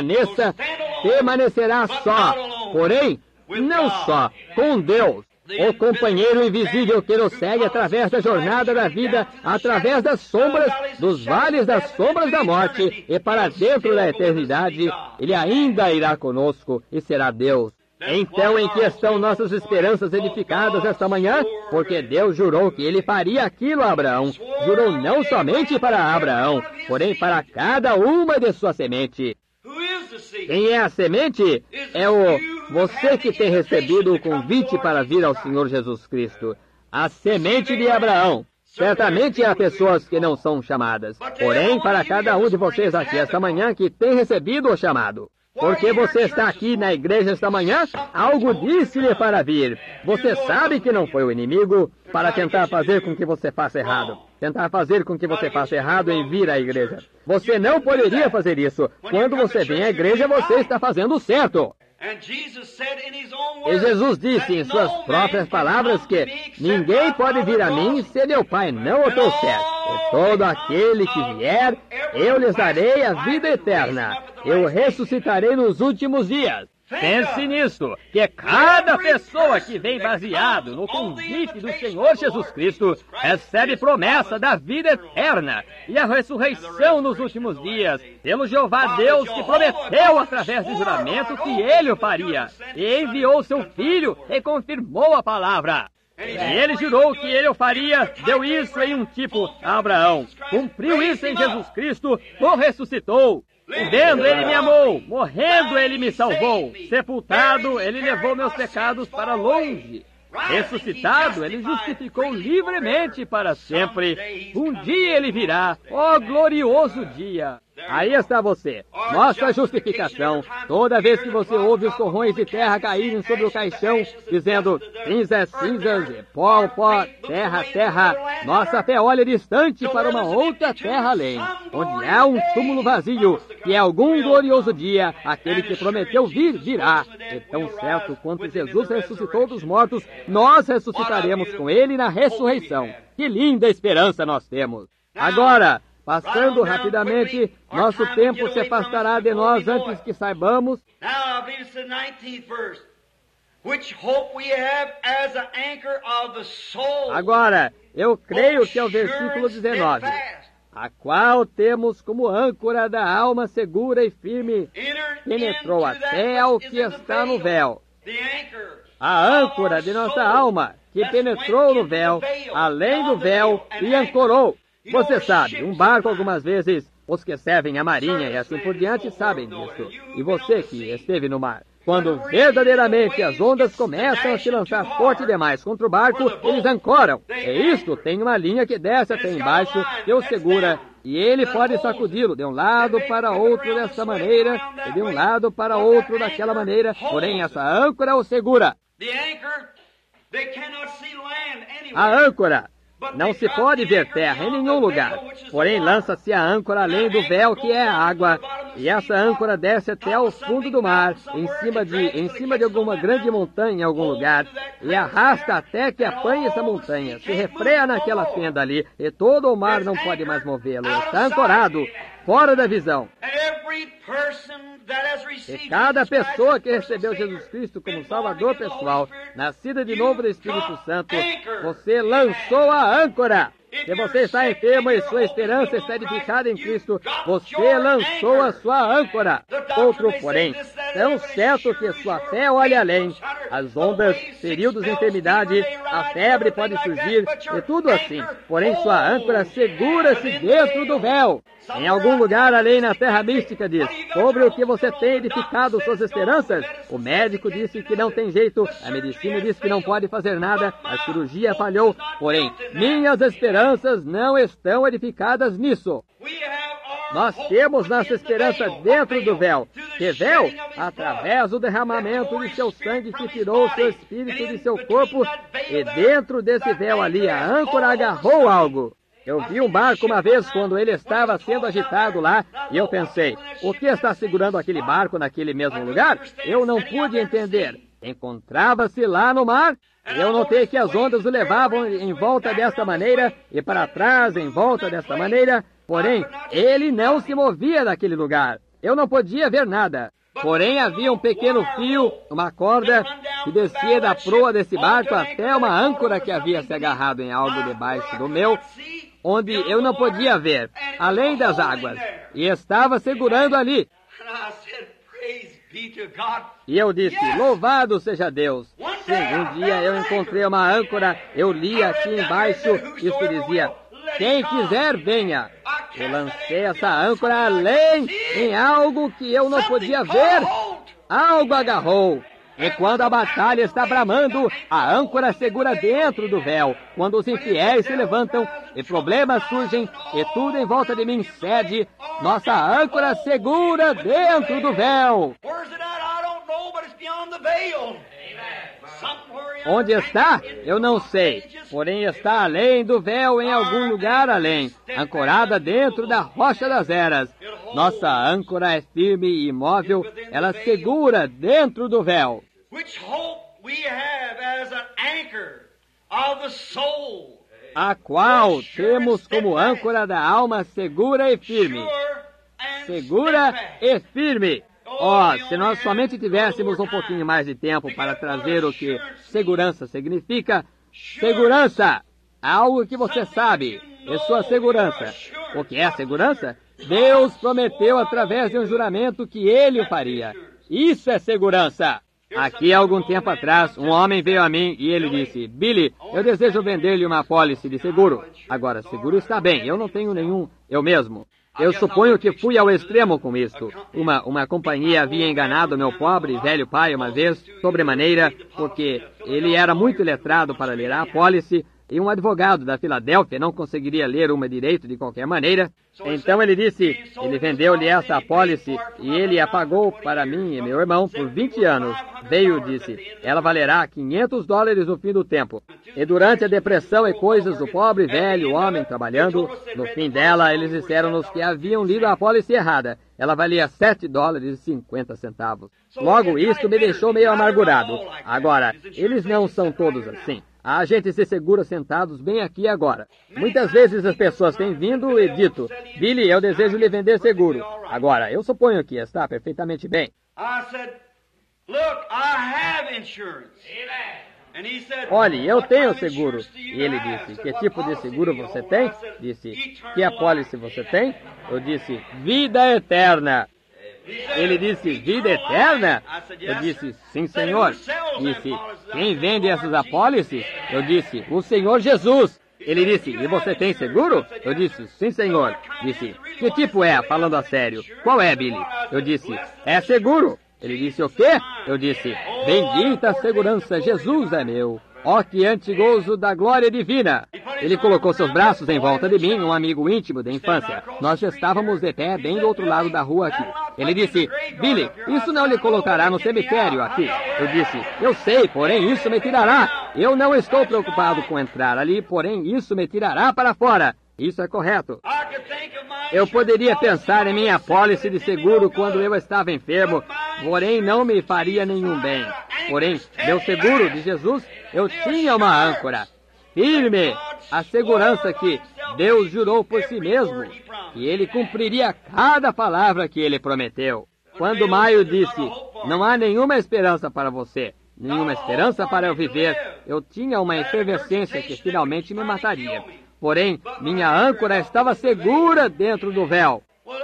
permanecerá só, porém, não só, com Deus. O companheiro invisível que nos segue através da jornada da vida, através das sombras, dos vales das sombras da morte e para dentro da eternidade, ele ainda irá conosco e será Deus. Então, em que estão nossas esperanças edificadas esta manhã? Porque Deus jurou que ele faria aquilo a Abraão. Jurou não somente para Abraão, porém para cada uma de sua semente. Quem é a semente? É você que tem recebido o convite para vir ao Senhor Jesus Cristo. A semente de Abraão. Certamente há pessoas que não são chamadas. Porém, para cada um de vocês aqui esta manhã que tem recebido o chamado. Porque você está aqui na igreja esta manhã, algo disse-lhe para vir. Você sabe que não foi o inimigo para tentar fazer com que você faça errado. Tentar fazer com que você faça errado em vir à igreja. Você não poderia fazer isso. Quando você vem à igreja, você está fazendo certo. E Jesus disse em suas próprias palavras que ninguém pode vir a mim se meu Pai não o trouxer. E todo aquele que vier, eu lhes darei a vida eterna. Eu ressuscitarei nos últimos dias. Pense nisso, que cada pessoa que vem baseado no convite do Senhor Jesus Cristo recebe promessa da vida eterna e a ressurreição nos últimos dias, pelo Jeová Deus que prometeu através de juramento que Ele o faria, e enviou seu Filho e confirmou a palavra. E Ele jurou que Ele o faria, deu isso em um tipo a Abraão, cumpriu isso em Jesus Cristo, o ressuscitou. Vivendo, Ele me amou. Morrendo, Ele me salvou. Sepultado, Ele levou meus pecados para longe. Ressuscitado, Ele justificou livremente para sempre. Um dia Ele virá, ó glorioso dia. Aí está você, nossa justificação. Toda vez que você ouve os torrões de terra caírem sobre o caixão, dizendo, cinzas, cinzas, e pó, pó, terra, terra, nossa fé olha distante para uma outra terra além, onde há um túmulo vazio, que é algum glorioso dia, aquele que prometeu vir, virá. E tão certo quanto Jesus ressuscitou dos mortos, nós ressuscitaremos com Ele na ressurreição. Que linda esperança nós temos! Agora, passando rapidamente, nosso tempo se afastará de nós antes que saibamos. Agora, eu creio que é o versículo 19, a qual temos como âncora da alma segura e firme, penetrou até ao que está no véu. A âncora de nossa alma, que penetrou no véu, além do véu, e ancorou. Você sabe, um barco algumas vezes, os que servem a marinha e assim por diante sabem disso. E você que esteve no mar. Quando verdadeiramente as ondas começam a se lançar forte demais contra o barco, eles ancoram. E isto tem uma linha que desce até embaixo, que o segura, e ele pode sacudi-lo de um lado para outro dessa maneira, e de um lado para outro daquela maneira, porém essa âncora o segura. A âncora, não se pode ver terra em nenhum lugar, porém lança-se a âncora além do véu que é a água, e essa âncora desce até ao fundo do mar, em cima de alguma grande montanha em algum lugar, e arrasta até que apanhe essa montanha, se refreia naquela fenda ali, e todo o mar não pode mais movê-lo, está ancorado, fora da visão. E cada pessoa que recebeu Jesus Cristo como Salvador pessoal, nascida de novo do Espírito Santo, você lançou a âncora. Se você está enfermo e sua esperança está edificada em Cristo, você lançou a sua âncora. Outro, porém, tão certo que sua fé olha além, as ondas, períodos de enfermidade, a febre pode surgir, e tudo assim. Porém, sua âncora segura-se dentro do véu. Em algum lugar além na terra mística diz, sobre o que você tem edificado suas esperanças, o médico disse que não tem jeito, a medicina disse que não pode fazer nada, a cirurgia falhou, porém, minhas esperanças não estão edificadas nisso. Nós temos nossa esperança dentro do véu. Que véu? Através do derramamento de seu sangue que tirou seu espírito de seu corpo, e dentro desse véu ali a âncora agarrou algo. Eu vi um barco uma vez quando ele estava sendo agitado lá, e eu pensei, o que está segurando aquele barco naquele mesmo lugar? Eu não pude entender. Encontrava-se lá no mar. Eu notei que as ondas o levavam em volta desta maneira, e para trás em volta desta maneira, porém, ele não se movia daquele lugar. Eu não podia ver nada. Porém, havia um pequeno fio, uma corda, que descia da proa desse barco até uma âncora que havia se agarrado em algo debaixo do meu, onde eu não podia ver, além das águas, e estava segurando ali. E eu disse, louvado seja Deus. Sim, um dia eu encontrei uma âncora, eu li aqui embaixo, isso dizia, quem quiser venha. Eu lancei essa âncora além, em algo que eu não podia ver. Algo agarrou. E quando a batalha está bramando, a âncora segura dentro do véu. Quando os infiéis se levantam e problemas surgem e tudo em volta de mim cede, nossa âncora segura dentro do véu. Onde está? Eu não sei. Porém está além do véu, em algum lugar além, ancorada dentro da rocha das eras. Nossa âncora é firme e imóvel, ela segura dentro do véu. A qual temos como âncora da alma segura e firme. Segura e firme. Se nós somente tivéssemos um pouquinho mais de tempo para trazer o que segurança significa. Segurança! Algo que você sabe. É sua segurança. O que é segurança? Deus prometeu através de um juramento que Ele o faria. Isso é segurança. Aqui, há algum tempo atrás, um homem veio a mim e ele disse: Billy, eu desejo vender-lhe uma apólice de seguro. Agora, seguro está bem, eu não tenho nenhum, eu mesmo. Eu suponho que fui ao extremo com isto. Uma companhia havia enganado meu pobre e velho pai uma vez, sobremaneira, porque ele era muito letrado para ler a apólice, e um advogado da Filadélfia não conseguiria ler uma direito de qualquer maneira. Então ele disse, ele vendeu-lhe essa apólice e ele a pagou para mim e meu irmão por 20 anos. Veio e disse, ela valerá $500 no fim do tempo. E durante a depressão e coisas do pobre velho homem trabalhando, no fim dela eles disseram-nos que haviam lido a apólice errada. Ela valia $7,50. Logo, isto me deixou meio amargurado. Agora, eles não são todos assim. A gente se segura sentados bem aqui agora. Muitas vezes as pessoas têm vindo e dito, Billy, eu desejo lhe vender seguro. Agora, eu suponho que está perfeitamente bem. Olhe, eu tenho seguro. E ele disse, que tipo de seguro você tem? Disse, que apólice você tem? Eu disse, vida eterna. Ele disse, vida eterna? Eu disse, sim, senhor. Disse, quem vende essas apólices? Eu disse, o Senhor Jesus. Ele disse, e você tem seguro? Eu disse, sim, senhor. Disse, que tipo é, falando a sério? Qual é, Billy? Eu disse, é seguro. Ele disse, o quê? Eu disse, bendita a segurança, Jesus é meu. Ó, que antigozo da glória divina! Ele colocou seus braços em volta de mim, um amigo íntimo da infância. Nós já estávamos de pé bem do outro lado da rua aqui. Ele disse, Billy, isso não lhe colocará no cemitério aqui. Eu disse, eu sei, porém isso me tirará. Eu não estou preocupado com entrar ali, porém isso me tirará para fora. Isso é correto. Eu poderia pensar em minha apólice de seguro quando eu estava enfermo, porém não me faria nenhum bem. Porém, meu seguro de Jesus, eu tinha uma âncora firme, a segurança que Deus jurou por si mesmo, que Ele cumpriria cada palavra que Ele prometeu. Quando Maio disse, não há nenhuma esperança para você, nenhuma esperança para eu viver, eu tinha uma efervescência que finalmente me mataria. Porém, minha âncora estava segura dentro do véu.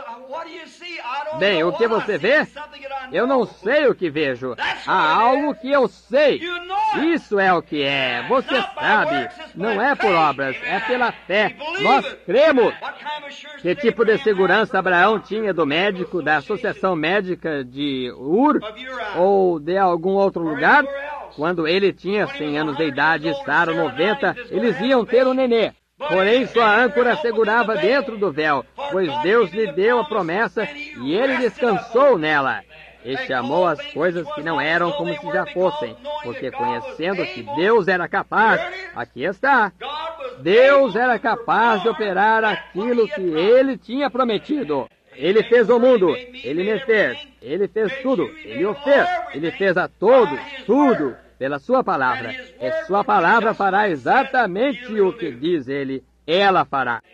Bem, o que você vê? Eu não sei o que vejo. Há algo que eu sei. Isso é o que é. Você sabe. Não é por obras, é pela fé. Nós cremos. Que tipo de segurança Abraão tinha do médico, da Associação Médica de Ur, ou de algum outro lugar? Quando ele tinha 100 anos de idade e Sara 90, eles iam ter um nenê. Porém, sua âncora segurava dentro do véu, pois Deus lhe deu a promessa e ele descansou nela. E chamou as coisas que não eram como se já fossem, porque conhecendo que Deus era capaz, aqui está, Deus era capaz de operar aquilo que ele tinha prometido. Ele fez o mundo, ele me fez, ele fez tudo, ele o fez, ele fez a todos, tudo. Pela sua palavra, e sua palavra fará exatamente o que diz ele, ela fará.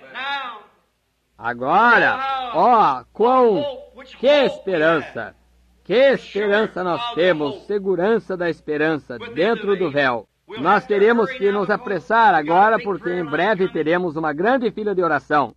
Agora, que esperança! Que esperança nós temos, segurança da esperança dentro do véu. Nós teremos que nos apressar agora, porque em breve teremos uma grande fila de oração.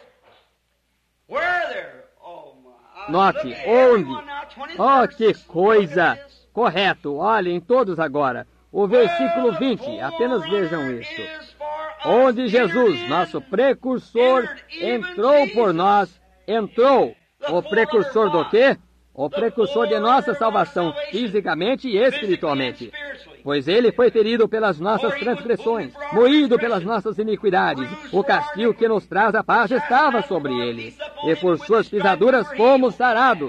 Note, onde? Que coisa! Correto, olhem todos agora. O versículo 20, apenas vejam isso. Onde Jesus, nosso precursor, entrou por nós, entrou. O precursor do quê? O precursor de nossa salvação, fisicamente e espiritualmente. Pois ele foi ferido pelas nossas transgressões, moído pelas nossas iniquidades. O castigo que nos traz a paz estava sobre ele, e por suas pisaduras fomos sarados.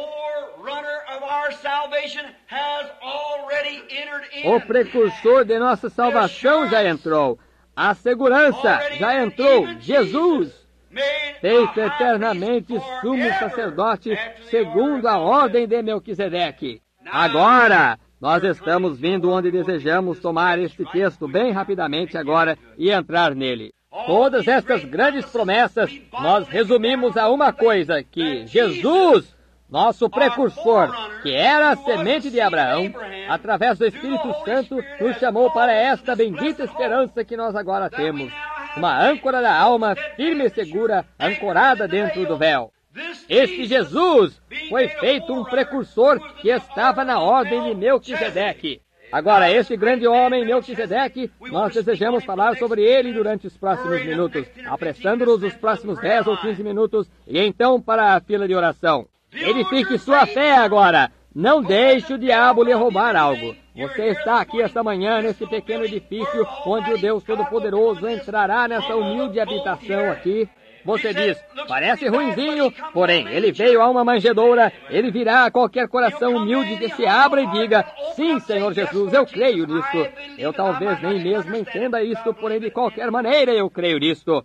O precursor de nossa salvação já entrou. A segurança já entrou. Jesus, feito eternamente sumo sacerdote, segundo a ordem de Melquisedeque. Agora, nós estamos vindo onde desejamos tomar este texto bem rapidamente agora e entrar nele. Todas estas grandes promessas, nós resumimos a uma coisa, que Jesus, Nosso precursor, que era a semente de Abraão, através do Espírito Santo, nos chamou para esta bendita esperança que nós agora temos. Uma âncora da alma firme e segura, ancorada dentro do véu. Este Jesus foi feito um precursor que estava na ordem de Melquisedeque. Agora, esse grande homem, Melquisedeque, nós desejamos falar sobre ele durante os próximos minutos, apressando-nos os próximos 10 ou 15 minutos, e então para a fila de oração. Edifique sua fé agora. Não deixe o diabo lhe roubar algo. Você está aqui esta manhã nesse pequeno edifício onde o Deus Todo-Poderoso entrará nessa humilde habitação aqui. Você diz, parece ruinzinho, porém, ele veio a uma manjedoura, ele virá a qualquer coração humilde que se abra e diga, sim, Senhor Jesus, eu creio nisso. Eu talvez nem mesmo entenda isto, porém, de qualquer maneira eu creio nisto.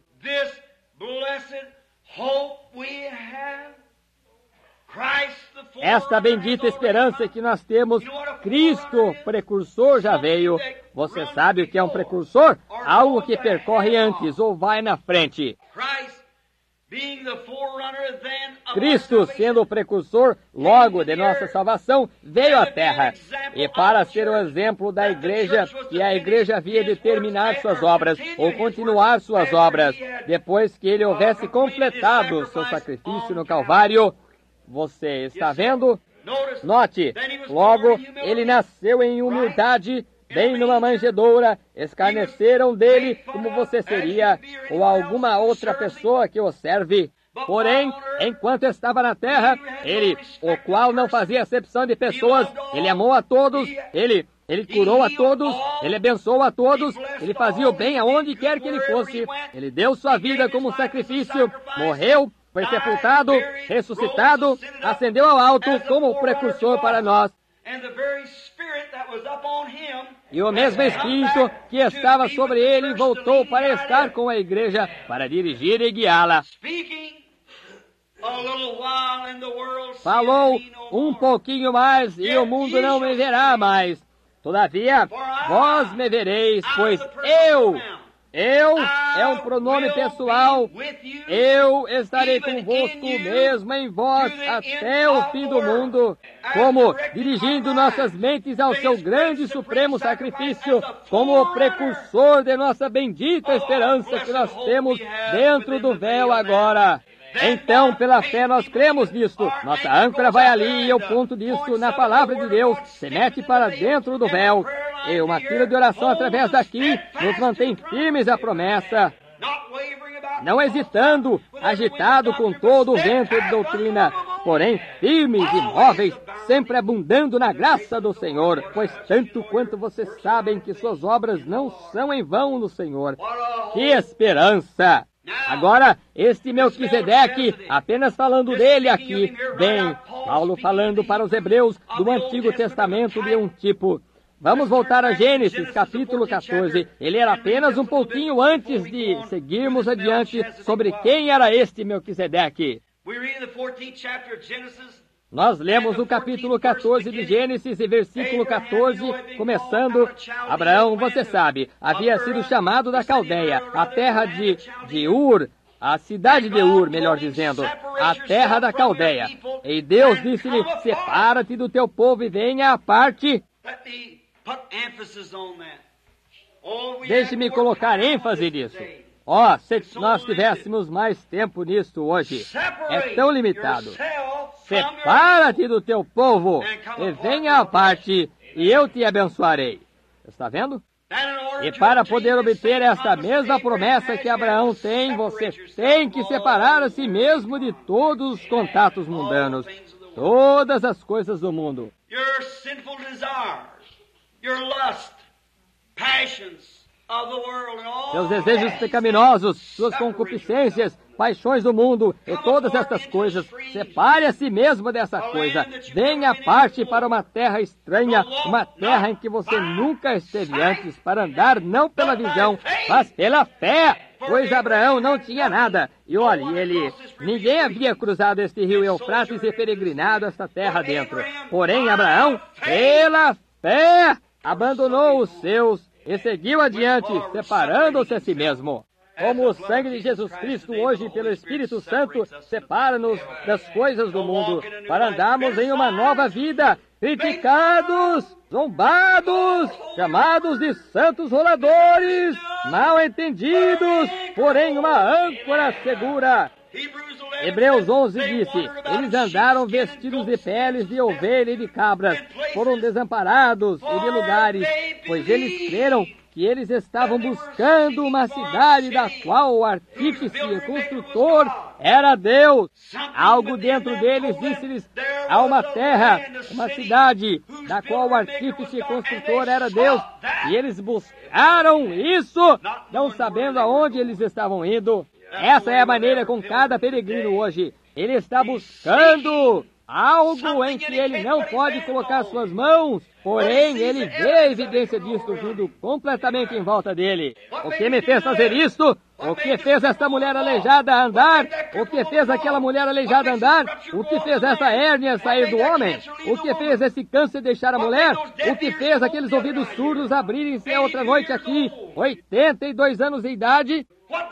Esta bendita esperança que nós temos, Cristo, precursor, já veio. Você sabe o que é um precursor? Algo que percorre antes ou vai na frente. Cristo, sendo o precursor logo de nossa salvação, veio à terra. E para ser o exemplo da igreja, que a igreja havia de terminar suas obras, ou continuar suas obras, depois que ele houvesse completado seu sacrifício no Calvário. Você está vendo? Note, logo ele nasceu em humildade, bem numa manjedoura, escarneceram dele como você seria, ou alguma outra pessoa que o serve. Porém, enquanto estava na terra, ele, o qual não fazia acepção de pessoas, ele amou a todos, ele curou a todos, ele abençoou a todos, ele fazia o bem aonde quer que ele fosse, ele deu sua vida como sacrifício, morreu, foi sepultado, ressuscitado, ascendeu ao alto como precursor para nós. E o mesmo Espírito que estava sobre ele voltou para estar com a igreja, para dirigir e guiá-la. Falou um pouquinho mais e o mundo não me verá mais. Todavia, vós me vereis, pois eu é um pronome pessoal, eu estarei convosco mesmo em vós até o fim do mundo, como dirigindo nossas mentes ao seu grande e supremo sacrifício, como o precursor de nossa bendita esperança que nós temos dentro do véu agora. Então, pela fé, nós cremos nisto. Nossa âncora vai ali e o ponto disto na palavra de Deus se mete para dentro do véu. E uma fila de oração através daqui nos mantém firmes à promessa. Não hesitando, agitado com todo o vento de doutrina, porém firmes e imóveis, sempre abundando na graça do Senhor, pois tanto quanto vocês sabem que suas obras não são em vão no Senhor. Que esperança! Agora, este Melquisedeque, apenas falando dele aqui, bem, Paulo falando para os hebreus do Antigo Testamento de um tipo. Vamos voltar a Gênesis, capítulo 14. Ele era apenas um pouquinho antes de seguirmos adiante sobre quem era este Melquisedeque. Nós lemos o capítulo 14 de Gênesis e versículo 14, começando, Abraão, você sabe, havia sido chamado da Caldeia, a terra de Ur, a cidade de Ur, melhor dizendo, a terra da Caldeia. E Deus disse-lhe, separa-te do teu povo e venha à parte. Deixe-me colocar ênfase nisso. Se nós tivéssemos mais tempo nisto hoje, é tão limitado. Separa-te do teu povo e venha à parte e eu te abençoarei. Está vendo? E para poder obter esta mesma promessa que Abraão tem, você tem que separar a si mesmo de todos os contatos mundanos, todas as coisas do mundo. Seus desejos pecaminosos, suas concupiscências, paixões do mundo e todas estas coisas, separe a si mesmo dessa coisa. Venha à parte para uma terra estranha, uma terra em que você nunca esteve antes, para andar não pela visão, mas pela fé. Pois Abraão não tinha nada. E olhe, ninguém havia cruzado este rio Eufrates e peregrinado esta terra dentro. Porém, Abraão, pela fé, abandonou os seus e seguiu adiante, separando-se a si mesmo. como o sangue de Jesus Cristo hoje, pelo Espírito Santo, separa-nos das coisas do mundo, para andarmos em uma nova vida, criticados, zombados, chamados de santos roladores, mal entendidos, porém uma âncora segura. Hebreus 11 disse, eles andaram vestidos de peles de ovelha e de cabras, foram desamparados e de lugares, pois eles creram que eles estavam buscando uma cidade da qual o artífice e construtor era Deus. Algo dentro deles disse-lhes, há uma terra, uma cidade, da qual o artífice e construtor era Deus. E eles buscaram isso, não sabendo aonde eles estavam indo. Essa é a maneira com cada peregrino hoje. Ele está buscando algo em que ele não pode colocar suas mãos, porém ele vê a evidência disto vindo completamente em volta dele. O que me fez fazer isto? O que fez esta mulher aleijada andar? O que fez aquela mulher aleijada andar? O que fez essa hérnia sair do homem? O que fez esse câncer deixar a mulher? O que fez aqueles ouvidos surdos abrirem-se outra noite aqui, 82 anos de idade?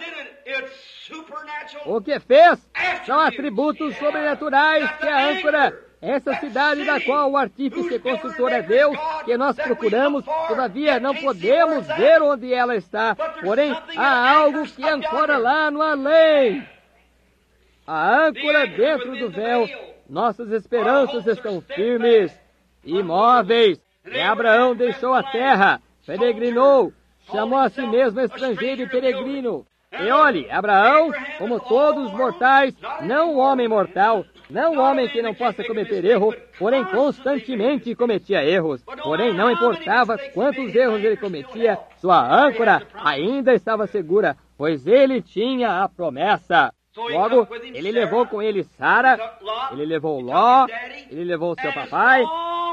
O que fez são atributos sobrenaturais que a âncora, essa cidade da qual o artífice e construtor é Deus, que nós procuramos, todavia não podemos ver onde ela está, porém há algo que ancora lá no além. A âncora dentro do véu, nossas esperanças estão firmes, imóveis. E Abraão deixou a terra, peregrinou, chamou a si mesmo estrangeiro e peregrino. E olhe, Abraão, como todos os mortais, não um homem mortal, não um homem que não possa cometer erro, porém constantemente cometia erros. Porém, não importava quantos erros ele cometia, sua âncora ainda estava segura, pois ele tinha a promessa. Logo, ele levou com ele Sara, ele levou Ló, ele levou seu papai.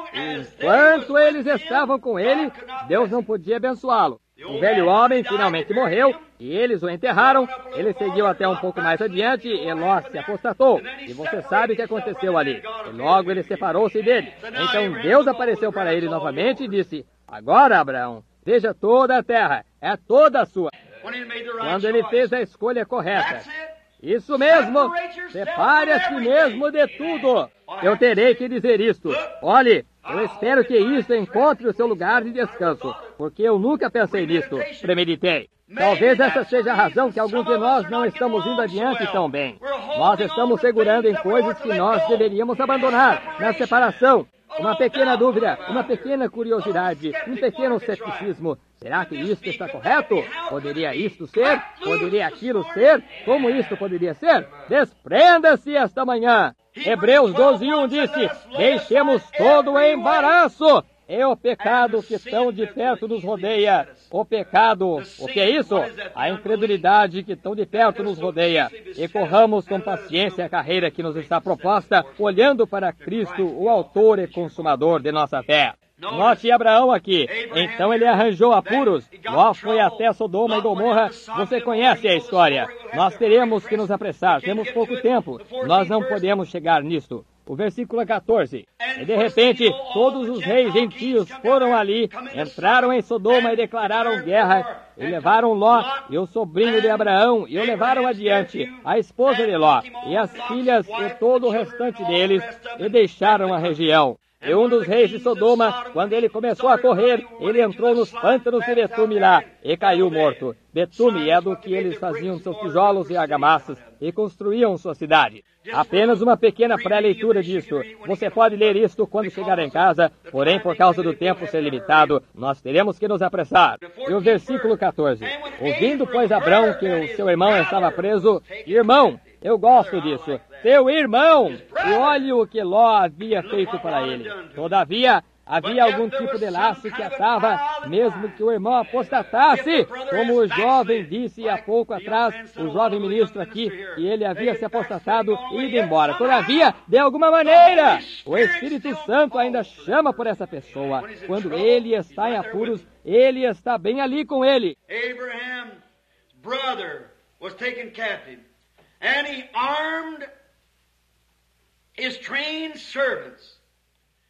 Enquanto eles estavam com ele, Deus não podia abençoá-lo. O velho homem finalmente morreu, e eles o enterraram. Ele seguiu até um pouco mais adiante, e Ló se apostatou. E você sabe o que aconteceu ali. E logo ele separou-se dele. Então Deus apareceu para ele novamente e disse, agora, Abraão, veja toda a terra, é toda a sua. Quando ele fez a escolha correta. Isso mesmo, separe a si mesmo de tudo. Eu terei que dizer isto. Olhe, eu espero que isto encontre o seu lugar de descanso, porque eu nunca pensei nisto, premeditei. Talvez essa seja a razão que alguns de nós não estamos indo adiante tão bem. Nós estamos segurando em coisas que nós deveríamos abandonar, na separação. Uma pequena dúvida, uma pequena curiosidade, um pequeno ceticismo. Será que isto está correto? Poderia isto ser? Poderia aquilo ser? Como isto poderia ser? Desprenda-se esta manhã. Hebreus 12:1 disse, deixemos todo o embaraço e o pecado que tão de perto nos rodeia. O pecado, o que é isso? A incredulidade que tão de perto nos rodeia. E corramos com paciência a carreira que nos está proposta, olhando para Cristo, o autor e consumador de nossa fé. Note Abraão aqui. Então ele arranjou apuros. Ló foi até Sodoma e Gomorra. Você conhece a história. Nós teremos que nos apressar. Temos pouco tempo. Nós não podemos chegar nisto. O versículo 14. E de repente, todos os reis gentios foram ali, entraram em Sodoma e declararam guerra, e levaram Ló e o sobrinho de Abraão, e o levaram adiante, a esposa de Ló, e as filhas e todo o restante deles, e deixaram a região. E um dos reis de Sodoma, quando ele começou a correr, ele entrou nos pântanos de Betume lá, e caiu morto. Betume é do que eles faziam seus tijolos e argamassas, e construíam sua cidade. Apenas uma pequena pré-leitura disto. Você pode ler isto quando chegar em casa, porém, por causa do tempo ser limitado, nós teremos que nos apressar. E o versículo 14. Ouvindo, pois, Abrão que o seu irmão estava preso, irmão, eu gosto disso, seu irmão, e olhe o que Ló havia feito para ele. Todavia, havia algum tipo de laço que atava, mesmo que o irmão apostatasse, como o jovem disse há pouco atrás, o jovem ministro aqui, e ele havia se apostatado e ido embora. Todavia, de alguma maneira, o Espírito Santo ainda chama por essa pessoa. Quando ele está em apuros, ele está bem ali com ele. Abraham's brother was taken captive, and he armed his trained servants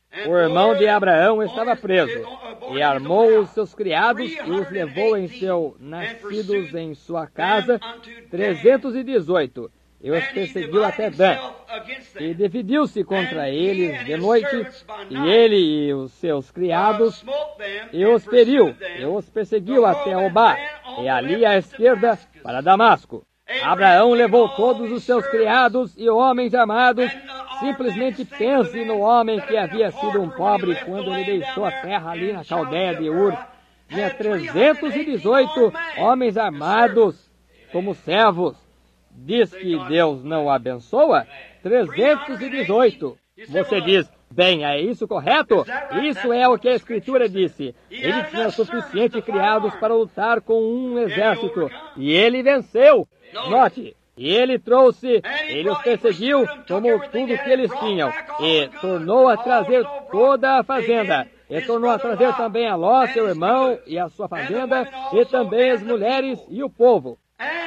O irmão de Abraão estava preso, e armou os seus criados e os levou nascidos em sua casa, 318, e os perseguiu até Dan. E dividiu-se contra eles de noite, e ele e os seus criados, e os feriu, e os perseguiu até Obá, e ali à esquerda para Damasco. Abraão levou todos os seus criados e homens armados. Simplesmente pense no homem que havia sido um pobre quando ele deixou a terra ali na Caldeia de Ur. Tinha 318 homens armados como servos. Diz que Deus não o abençoa? 318. Você diz, bem, é isso correto? Isso é o que a Escritura disse. Ele tinha suficiente criados para lutar com um exército. E ele venceu. Note, ele os perseguiu, tomou tudo que eles tinham, e tornou a trazer toda a fazenda. E tornou a trazer também a Ló, seu irmão, e a sua fazenda, e também as mulheres e o povo.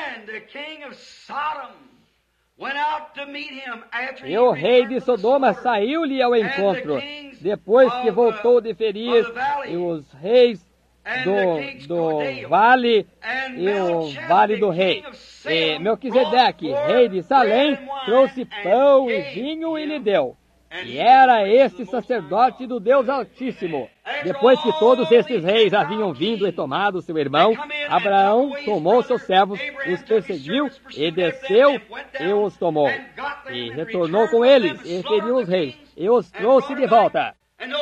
E o rei de Sodoma saiu-lhe ao encontro, depois que voltou de ferir os reis do vale e o vale do rei. E Melquisedeque, rei de Salém, trouxe pão e vinho e lhe deu. E era este sacerdote do Deus Altíssimo. Depois que todos estes reis haviam vindo e tomado seu irmão, Abraão tomou seus servos, os perseguiu e desceu e os tomou. E retornou com eles e feriu os reis e os trouxe de volta.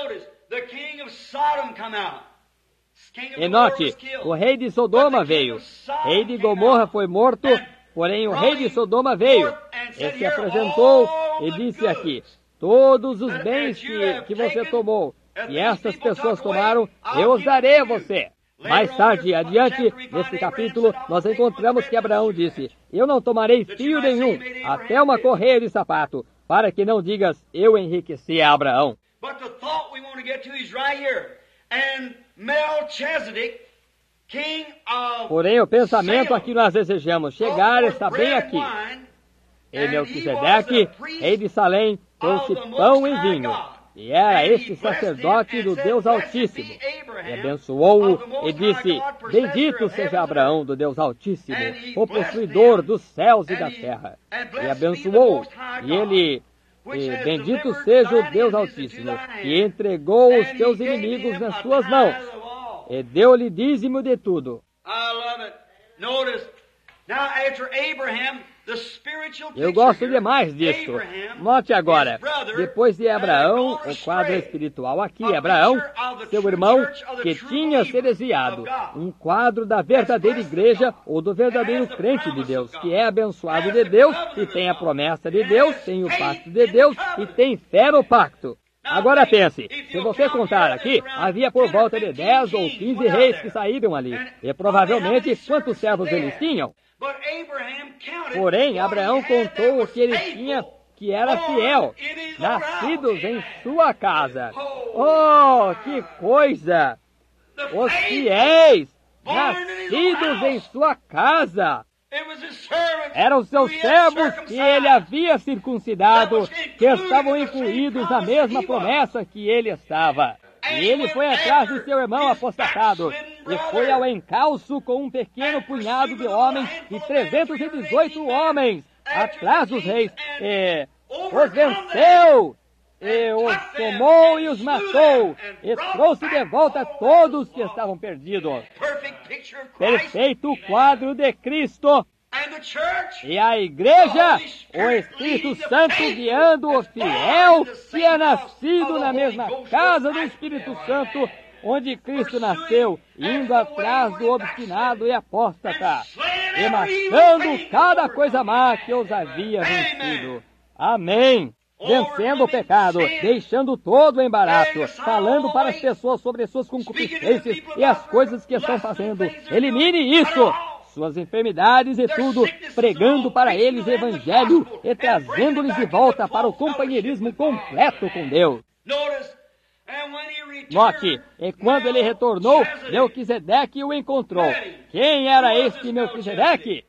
E note, o rei de Sodoma veio. O rei de Gomorra foi morto, porém o rei de Sodoma veio. E se apresentou e disse aqui, todos os bens que você tomou, e estas pessoas tomaram, eu os darei a você. Mais tarde, adiante, neste capítulo, nós encontramos que Abraão disse, eu não tomarei fio nenhum, até uma correia de sapato, para que não digas, eu enriqueci a Abraão. Porém, o pensamento a que nós desejamos chegar está bem aqui. E Melquisedeque, rei de Salém, trouxe pão e vinho. E era este sacerdote do Deus Altíssimo. E abençoou-o e disse, bendito seja Abraão do Deus Altíssimo, o possuidor dos céus e da terra. E abençoou-o. E bendito seja o Deus Altíssimo, que entregou os teus inimigos nas suas mãos, e deu-lhe dízimo de tudo. Eu gosto demais disso. Note agora, depois de Abraão, o quadro espiritual aqui, Abraão, seu irmão, que tinha se desviado, um quadro da verdadeira igreja ou do verdadeiro crente de Deus, que é abençoado de Deus e tem a promessa de Deus, tem o pacto de Deus e tem fé no pacto. Agora pense, se você contar aqui, havia por volta de 10 ou 15 reis que saíram ali, e provavelmente quantos servos eles tinham? Porém, Abraão contou o que ele tinha, que era fiel, nascidos em sua casa. Oh, que coisa! Os fiéis, nascidos em sua casa. Eram seus servos que ele havia circuncidado, que estavam incluídos na mesma promessa que ele estava. E ele foi atrás de seu irmão apostatado, e foi ao encalço com um pequeno punhado de homens, e 318 homens, atrás dos reis, e os venceu, e os tomou e os matou, e trouxe de volta todos que estavam perdidos. Perfeito quadro de Cristo. E a igreja, o Espírito Santo guiando o fiel que é nascido na mesma casa do Espírito Santo, onde Cristo nasceu, indo atrás do obstinado e apóstata, e matando cada coisa má que os havia vencido. Amém. Vencendo o pecado, deixando todo o embaraço, falando para as pessoas sobre suas concupiscências e as coisas que estão fazendo. Elimine isso! Suas enfermidades e tudo, pregando para eles o Evangelho e trazendo-lhes de volta para o companheirismo completo com Deus. Note, e quando ele retornou, Melquisedeque o encontrou. Quem era este Melquisedeque?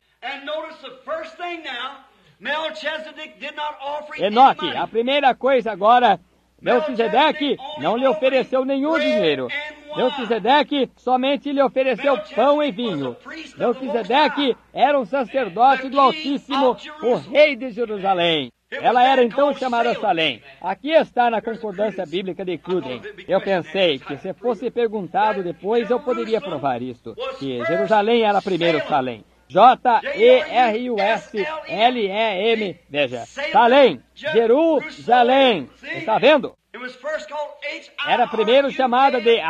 E note, a primeira coisa agora, Melquisedeque não lhe ofereceu nenhum dinheiro. Melquisedeque somente lhe ofereceu pão e vinho. Melquisedeque era um sacerdote do Altíssimo, o rei de Jerusalém. Ela era então chamada Salém. Aqui está na concordância bíblica de Cruden. Eu pensei que se fosse perguntado depois eu poderia provar isto, que Jerusalém era primeiro Salém. J-E-R-U-S-L-E-M. Veja, Salém, Jerusalém. Está vendo? Era primeiro chamada de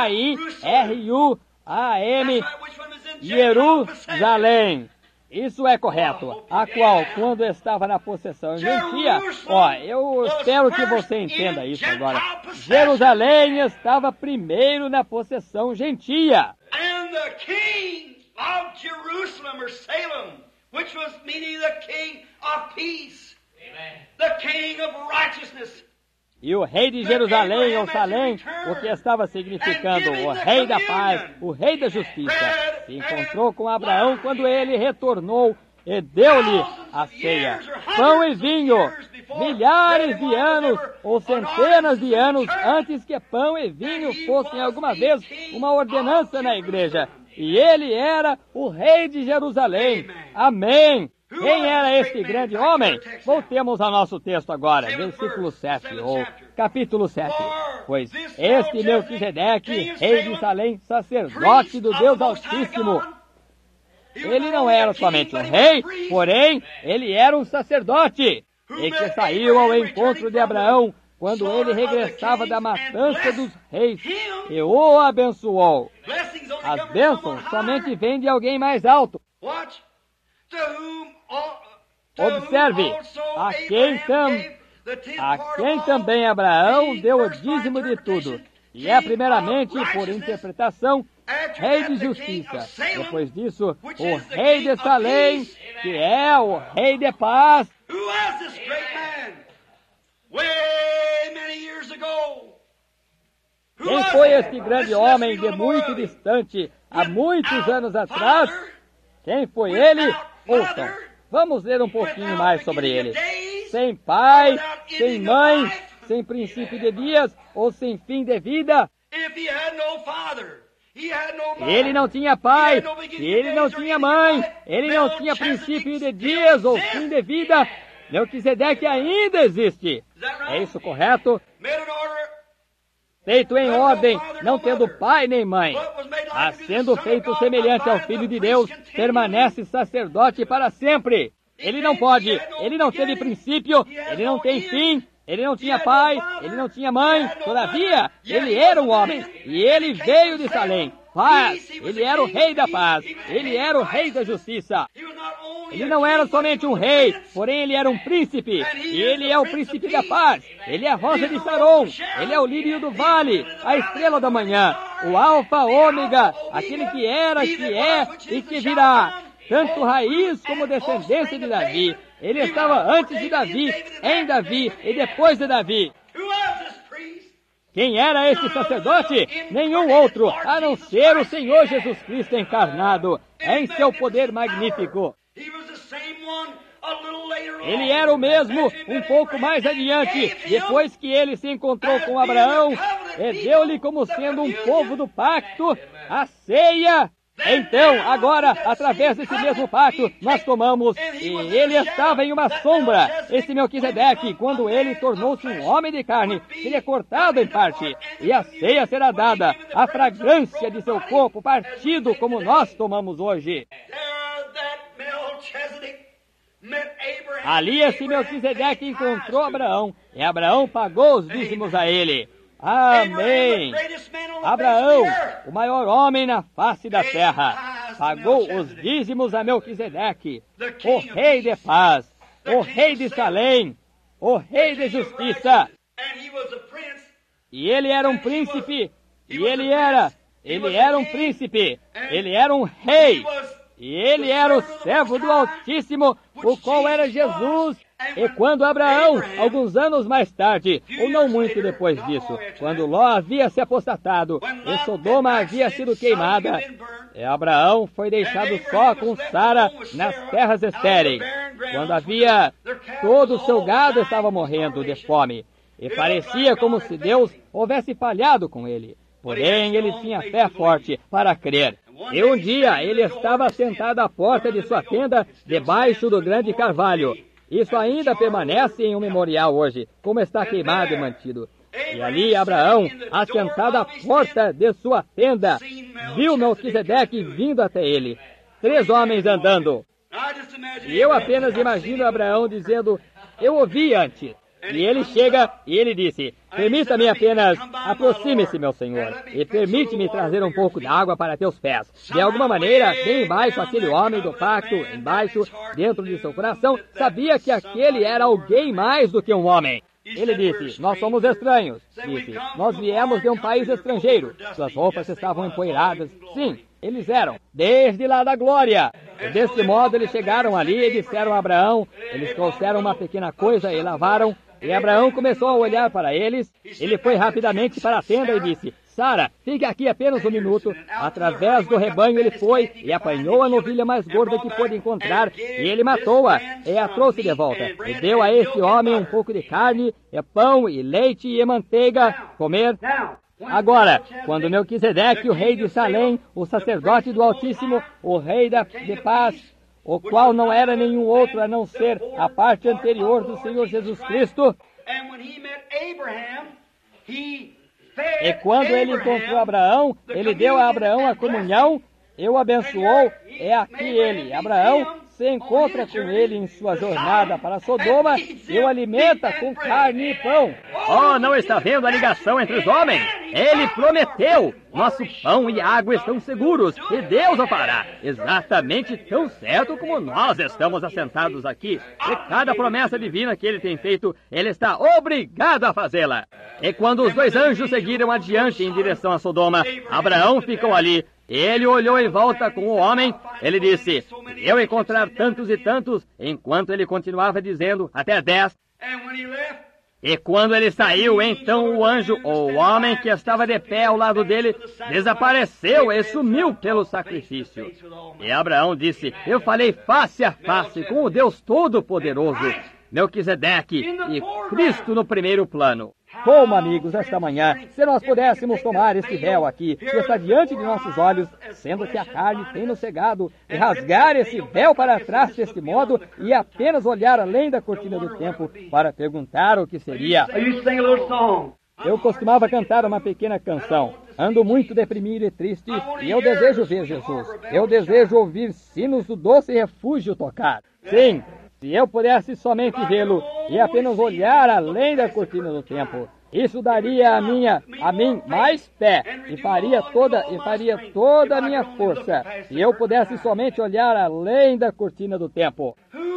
H-I-R-U-A-M, Jerusalém. Isso é correto. A qual, quando estava na possessão gentia, eu espero que você entenda isso agora. Jerusalém estava primeiro na possessão gentia. And the king of Jerusalem or Salem, which was meaning the king of peace, the king of righteousness. E o rei de Jerusalém, ou Salém, o que estava significando o rei da paz, o rei da justiça, se encontrou com Abraão quando ele retornou e deu-lhe a ceia. Pão e vinho, milhares de anos ou centenas de anos antes que pão e vinho fossem alguma vez uma ordenança na igreja. E ele era o rei de Jerusalém. Amém. Quem era este grande homem? Voltemos ao nosso texto agora, versículo 7, ou capítulo 7. Pois este Melquisedeque, rei de Salém, sacerdote do Deus Altíssimo, ele não era somente um rei, porém, ele era um sacerdote, e que saiu ao encontro de Abraão quando ele regressava da matança dos reis, e o abençoou. As bênçãos somente vêm de alguém mais alto. Observe, a quem também Abraão deu o dízimo de tudo. E é primeiramente, por interpretação, rei de justiça. Depois disso, o rei de Salém, que é o rei de paz. Quem foi este grande homem de muito distante, há muitos anos atrás? Quem foi ele? Ouçam, vamos ler um pouquinho mais sobre ele. Sem pai, sem mãe, sem princípio de dias ou sem fim de vida. Ele não tinha pai, ele não tinha mãe, ele não tinha princípio de dias ou fim de vida. Melquisedeque ainda existe. É isso correto? Feito em ordem, não tendo pai nem mãe, mas sendo feito semelhante ao Filho de Deus, permanece sacerdote para sempre. Ele não pode, ele não teve princípio, ele não tem fim, ele não tinha pai, ele não tinha mãe, todavia, ele era um homem, e ele veio de Salém. Paz, ele era o rei da paz, ele era o rei da justiça. Ele não era somente um rei, porém ele era um príncipe, e ele é o príncipe da paz. Ele é a rosa de Saron, ele é o lírio do vale, a estrela da manhã, o alfa, ômega, aquele que era, que é e que virá, tanto raiz como descendência de Davi. Ele estava antes de Davi, em Davi e depois de Davi. Quem era este sacerdote? Nenhum outro, a não ser o Senhor Jesus Cristo encarnado, em seu poder magnífico. Ele era o mesmo um pouco mais adiante, depois que ele se encontrou com Abraão, e deu-lhe como sendo um povo do pacto a ceia. Então, agora, através desse mesmo pacto, nós tomamos, e ele estava em uma sombra, esse Melquisedeque, quando ele tornou-se um homem de carne, seria cortado em parte, e a ceia será dada, a fragrância de seu corpo partido, como nós tomamos hoje. Ali esse Melquisedeque encontrou Abraão, e Abraão pagou os dízimos a ele. Amém! Abraão, o maior homem na face da terra, pagou os dízimos a Melquisedeque, o rei de paz, o rei de Salém, o rei de justiça. E ele era um príncipe, e ele era um príncipe, ele era um rei, e ele era o servo do Altíssimo, o qual era Jesus. E quando Abraão, alguns anos mais tarde, ou não muito depois disso, quando Ló havia se apostatado e Sodoma havia sido queimada, Abraão foi deixado só com Sara nas terras estéreis, quando havia todo o seu gado estava morrendo de fome. e parecia como se Deus houvesse falhado com ele. Porém, ele tinha fé forte para crer. E um dia ele estava sentado à porta de sua tenda, debaixo do grande carvalho. Isso ainda permanece em um memorial hoje, como está queimado e mantido. E ali Abraão, assentado à porta de sua tenda, viu Melquisedeque vindo até ele. 3 homens andando. E eu apenas imagino Abraão dizendo, eu ouvi antes. E ele chega e ele disse, permita-me apenas, aproxime-se, meu senhor, e permite-me trazer um pouco de água para teus pés. De alguma maneira, bem embaixo, aquele homem do pacto, embaixo, dentro de seu coração, sabia que aquele era alguém mais do que um homem. Ele disse, nós somos estranhos. Disse, nós viemos de um país estrangeiro. Suas roupas estavam empoeiradas. Sim, eles eram, desde lá da glória. E deste modo eles chegaram ali e disseram a Abraão, eles trouxeram uma pequena coisa e lavaram. E Abraão começou a olhar para eles. Ele foi rapidamente para a tenda e disse, Sara, fique aqui apenas um minuto. Através do rebanho ele foi e apanhou a novilha mais gorda que pôde encontrar, e ele matou-a e a trouxe de volta. E deu a este homem um pouco de carne, e pão, e leite e manteiga, comer. Agora, quando Melquisedeque, o rei de Salém, o sacerdote do Altíssimo, o rei de paz, o qual não era nenhum outro a não ser a parte anterior do Senhor Jesus Cristo, e quando ele encontrou Abraão, ele deu a Abraão a comunhão, e o abençoou, é aqui ele, Abraão, se encontra com ele em sua jornada para Sodoma e o alimenta com carne e pão. Oh, não está vendo a ligação entre os homens? Ele prometeu, nosso pão e água estão seguros, e Deus o fará, exatamente tão certo como nós estamos assentados aqui. E cada promessa divina que ele tem feito, ele está obrigado a fazê-la. E quando os 2 anjos seguiram adiante em direção a Sodoma, Abraão ficou ali. Ele olhou em volta com o homem, ele disse, eu encontrar tantos e tantos, enquanto ele continuava dizendo, até 10. E quando ele saiu, então o anjo, ou o homem que estava de pé ao lado dele, desapareceu e sumiu pelo sacrifício. E Abraão disse, eu falei face a face com o Deus Todo-Poderoso, Melquisedeque e Cristo no primeiro plano. Como, amigos, esta manhã, se nós pudéssemos tomar este véu aqui, que está diante de nossos olhos, sendo que a carne tem nos cegado, e rasgar esse véu para trás deste modo, e apenas olhar além da cortina do tempo, para perguntar o que seria. Eu costumava cantar uma pequena canção. Ando muito deprimido e triste, e eu desejo ver Jesus. Eu desejo ouvir sinos do doce refúgio tocar. Sim. Se eu pudesse somente vê-lo e apenas olhar além da cortina do tempo, isso daria a mim mais fé e faria toda a minha força. Se eu pudesse somente olhar além da cortina do tempo.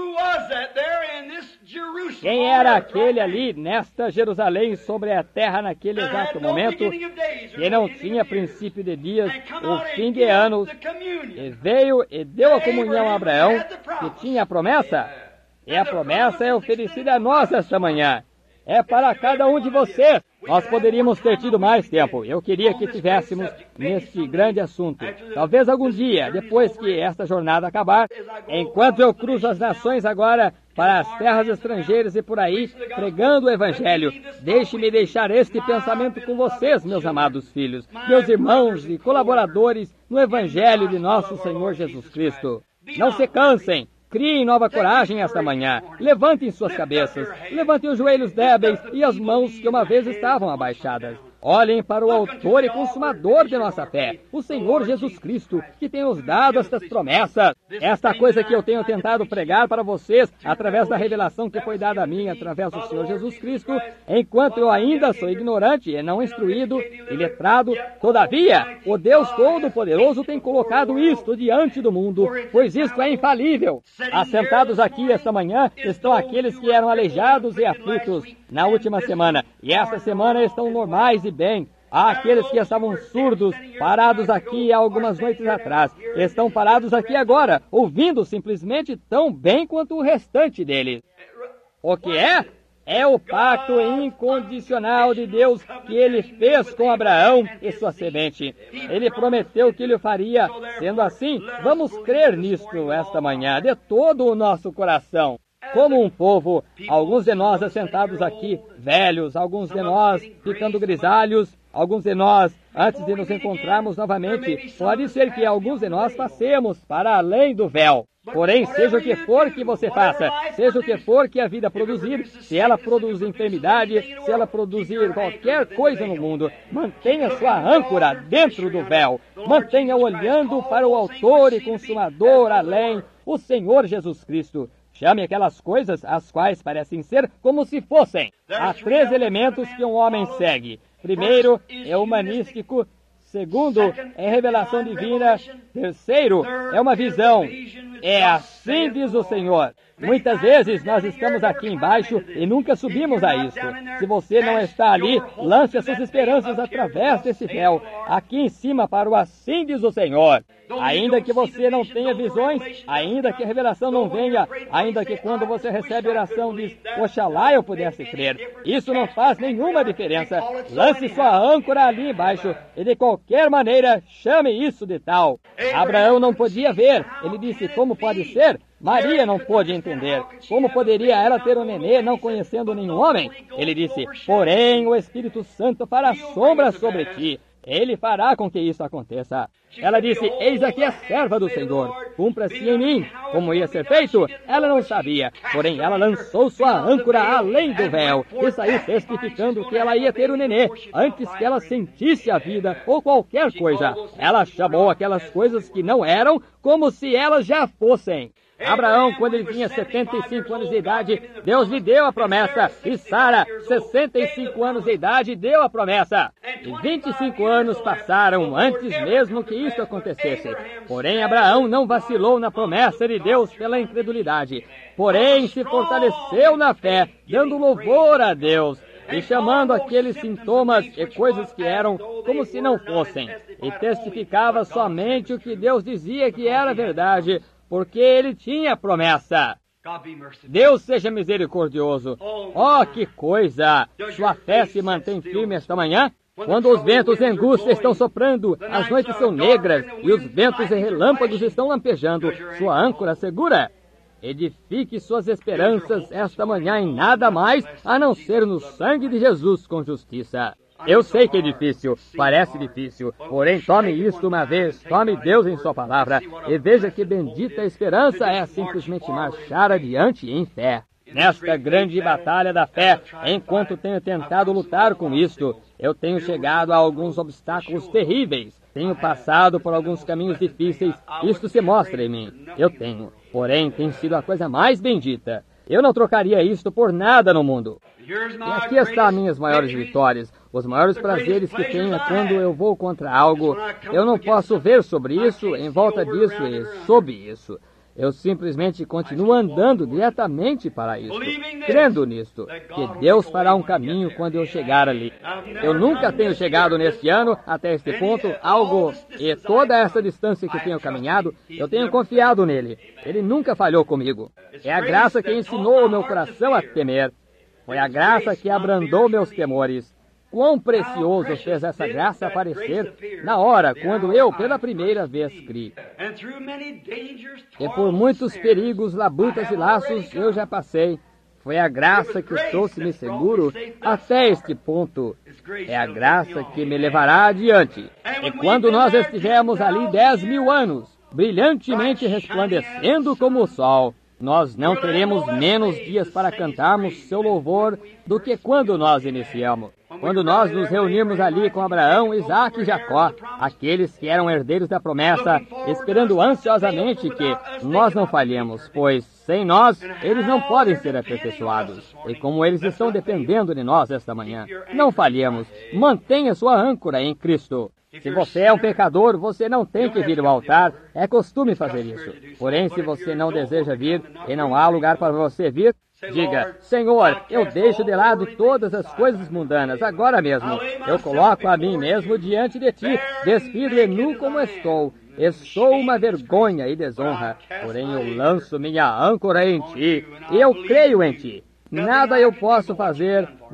Quem era aquele ali nesta Jerusalém sobre a terra naquele exato momento, que não tinha princípio de dias ou fim de anos, e veio e deu a comunhão a Abraão, que tinha a promessa? E a promessa é oferecida a nós esta manhã. É para cada um de vocês. Nós poderíamos ter tido mais tempo. Eu queria que tivéssemos neste grande assunto. Talvez algum dia, depois que esta jornada acabar, enquanto eu cruzo as nações agora para as terras estrangeiras e por aí, pregando o Evangelho, deixe-me deixar este pensamento com vocês, meus amados filhos, meus irmãos e colaboradores no Evangelho de nosso Senhor Jesus Cristo. Não se cansem. Criem nova coragem esta manhã. Levantem suas cabeças. Levantem os joelhos débeis e as mãos que uma vez estavam abaixadas. Olhem para o autor e consumador de nossa fé, o Senhor Jesus Cristo, que tem nos dado estas promessas. Esta coisa que eu tenho tentado pregar para vocês, através da revelação que foi dada a mim, através do Senhor Jesus Cristo, enquanto eu ainda sou ignorante e não instruído e letrado, todavia, o Deus Todo-Poderoso tem colocado isto diante do mundo, pois isto é infalível. Assentados aqui esta manhã estão aqueles que eram aleijados e aflitos na última semana, e esta semana estão normais e bem. Há aqueles que estavam surdos, parados aqui há algumas noites atrás, estão parados aqui agora, ouvindo simplesmente tão bem quanto o restante deles. O que é? É o pacto incondicional de Deus que Ele fez com Abraão e sua semente. Ele prometeu que Ele o faria. Sendo assim, vamos crer nisto esta manhã, de todo o nosso coração. como um povo, alguns de nós assentados aqui, velhos, alguns de nós ficando grisalhos, alguns de nós, antes de nos encontrarmos novamente, pode ser que alguns de nós passemos para além do véu. Porém, seja o que for que você faça, seja o que for que a vida produzir, se ela produz enfermidade, se ela produzir qualquer coisa no mundo, mantenha sua âncora dentro do véu. Mantenha olhando para o autor e consumador além, o Senhor Jesus Cristo. Chame aquelas coisas as quais parecem ser como se fossem. Há 3 elementos que um homem segue. Primeiro, é humanístico. Segundo, é revelação divina. Terceiro, é uma visão. É assim diz o Senhor. Muitas vezes nós estamos aqui embaixo e nunca subimos a isso. Se você não está ali, lance as suas esperanças através desse véu, aqui em cima para o assim diz o Senhor. Ainda que você não tenha visões, ainda que a revelação não venha, ainda que quando você recebe oração diz, oxalá eu pudesse crer, isso não faz nenhuma diferença. Lance sua âncora ali embaixo e de qualquer maneira chame isso de tal. Abraão não podia ver, ele disse, como pode ser? Maria não pôde entender. Como poderia ela ter um nenê não conhecendo nenhum homem? Ele disse, porém o Espírito Santo fará sombra sobre ti. Ele fará com que isso aconteça. Ela disse, eis aqui a serva do Senhor, cumpra-se em mim. Como ia ser feito, ela não sabia. Porém, ela lançou sua âncora além do véu e saiu testificando que ela ia ter um nenê, antes que ela sentisse a vida ou qualquer coisa. Ela chamou aquelas coisas que não eram como se elas já fossem. Abraão, quando ele tinha 75 anos de idade, Deus lhe deu a promessa. E Sara, 65 anos de idade, deu a promessa. E 25 anos passaram antes mesmo que isso acontecesse. Porém, Abraão não vacilou na promessa de Deus pela incredulidade. Porém, se fortaleceu na fé, dando louvor a Deus e chamando aqueles sintomas e coisas que eram como se não fossem. E testificava somente o que Deus dizia que era verdade, porque ele tinha promessa. Deus seja misericordioso. Oh, que coisa! Sua fé se mantém firme esta manhã? Quando os ventos de angústia estão soprando, as noites são negras e os ventos e relâmpagos estão lampejando, sua âncora segura. Edifique suas esperanças esta manhã em nada mais a não ser no sangue de Jesus com justiça. Eu sei que é difícil, parece difícil, porém tome isto uma vez, tome Deus em sua palavra e veja que bendita esperança é simplesmente marchar adiante em fé. Nesta grande batalha da fé, enquanto tenho tentado lutar com isto, eu tenho chegado a alguns obstáculos terríveis, tenho passado por alguns caminhos difíceis, isto se mostra em mim, eu tenho, porém tem sido a coisa mais bendita. Eu não trocaria isto por nada no mundo. E aqui estão as minhas maiores vitórias, os maiores prazeres que tenho quando eu vou contra algo. Eu não posso ver sobre isso, em volta disso e sob isso. Eu simplesmente continuo andando diretamente para isso, crendo nisto, que Deus fará um caminho quando eu chegar ali. Eu nunca tenho chegado neste ano, até este ponto, e toda essa distância que tenho caminhado, eu tenho confiado nele. Ele nunca falhou comigo. É a graça que ensinou o meu coração a temer. Foi a graça que abrandou meus temores. Quão precioso fez essa graça aparecer na hora quando eu, pela primeira vez, criei. E por muitos perigos, labutas e laços eu já passei. Foi a graça que trouxe-me seguro até este ponto. É a graça que me levará adiante. E quando nós estivermos ali 10.000 anos, brilhantemente resplandecendo como o sol, nós não teremos menos dias para cantarmos seu louvor do que quando nós iniciamos. Quando nós nos reunirmos ali com Abraão, Isaque e Jacó, aqueles que eram herdeiros da promessa, esperando ansiosamente que nós não falhemos, pois sem nós, eles não podem ser aperfeiçoados. E como eles estão dependendo de nós esta manhã, não falhemos. Mantenha sua âncora em Cristo. Se você é um pecador, você não tem que vir ao altar, é costume fazer isso. Porém, se você não deseja vir e não há lugar para você vir, diga, Senhor, eu deixo de lado todas as coisas mundanas, agora mesmo. Eu coloco a mim mesmo diante de ti, despido e nu como estou. Sou uma vergonha e desonra, porém eu lanço minha âncora em ti, e eu creio em ti. Nada eu posso fazer, mas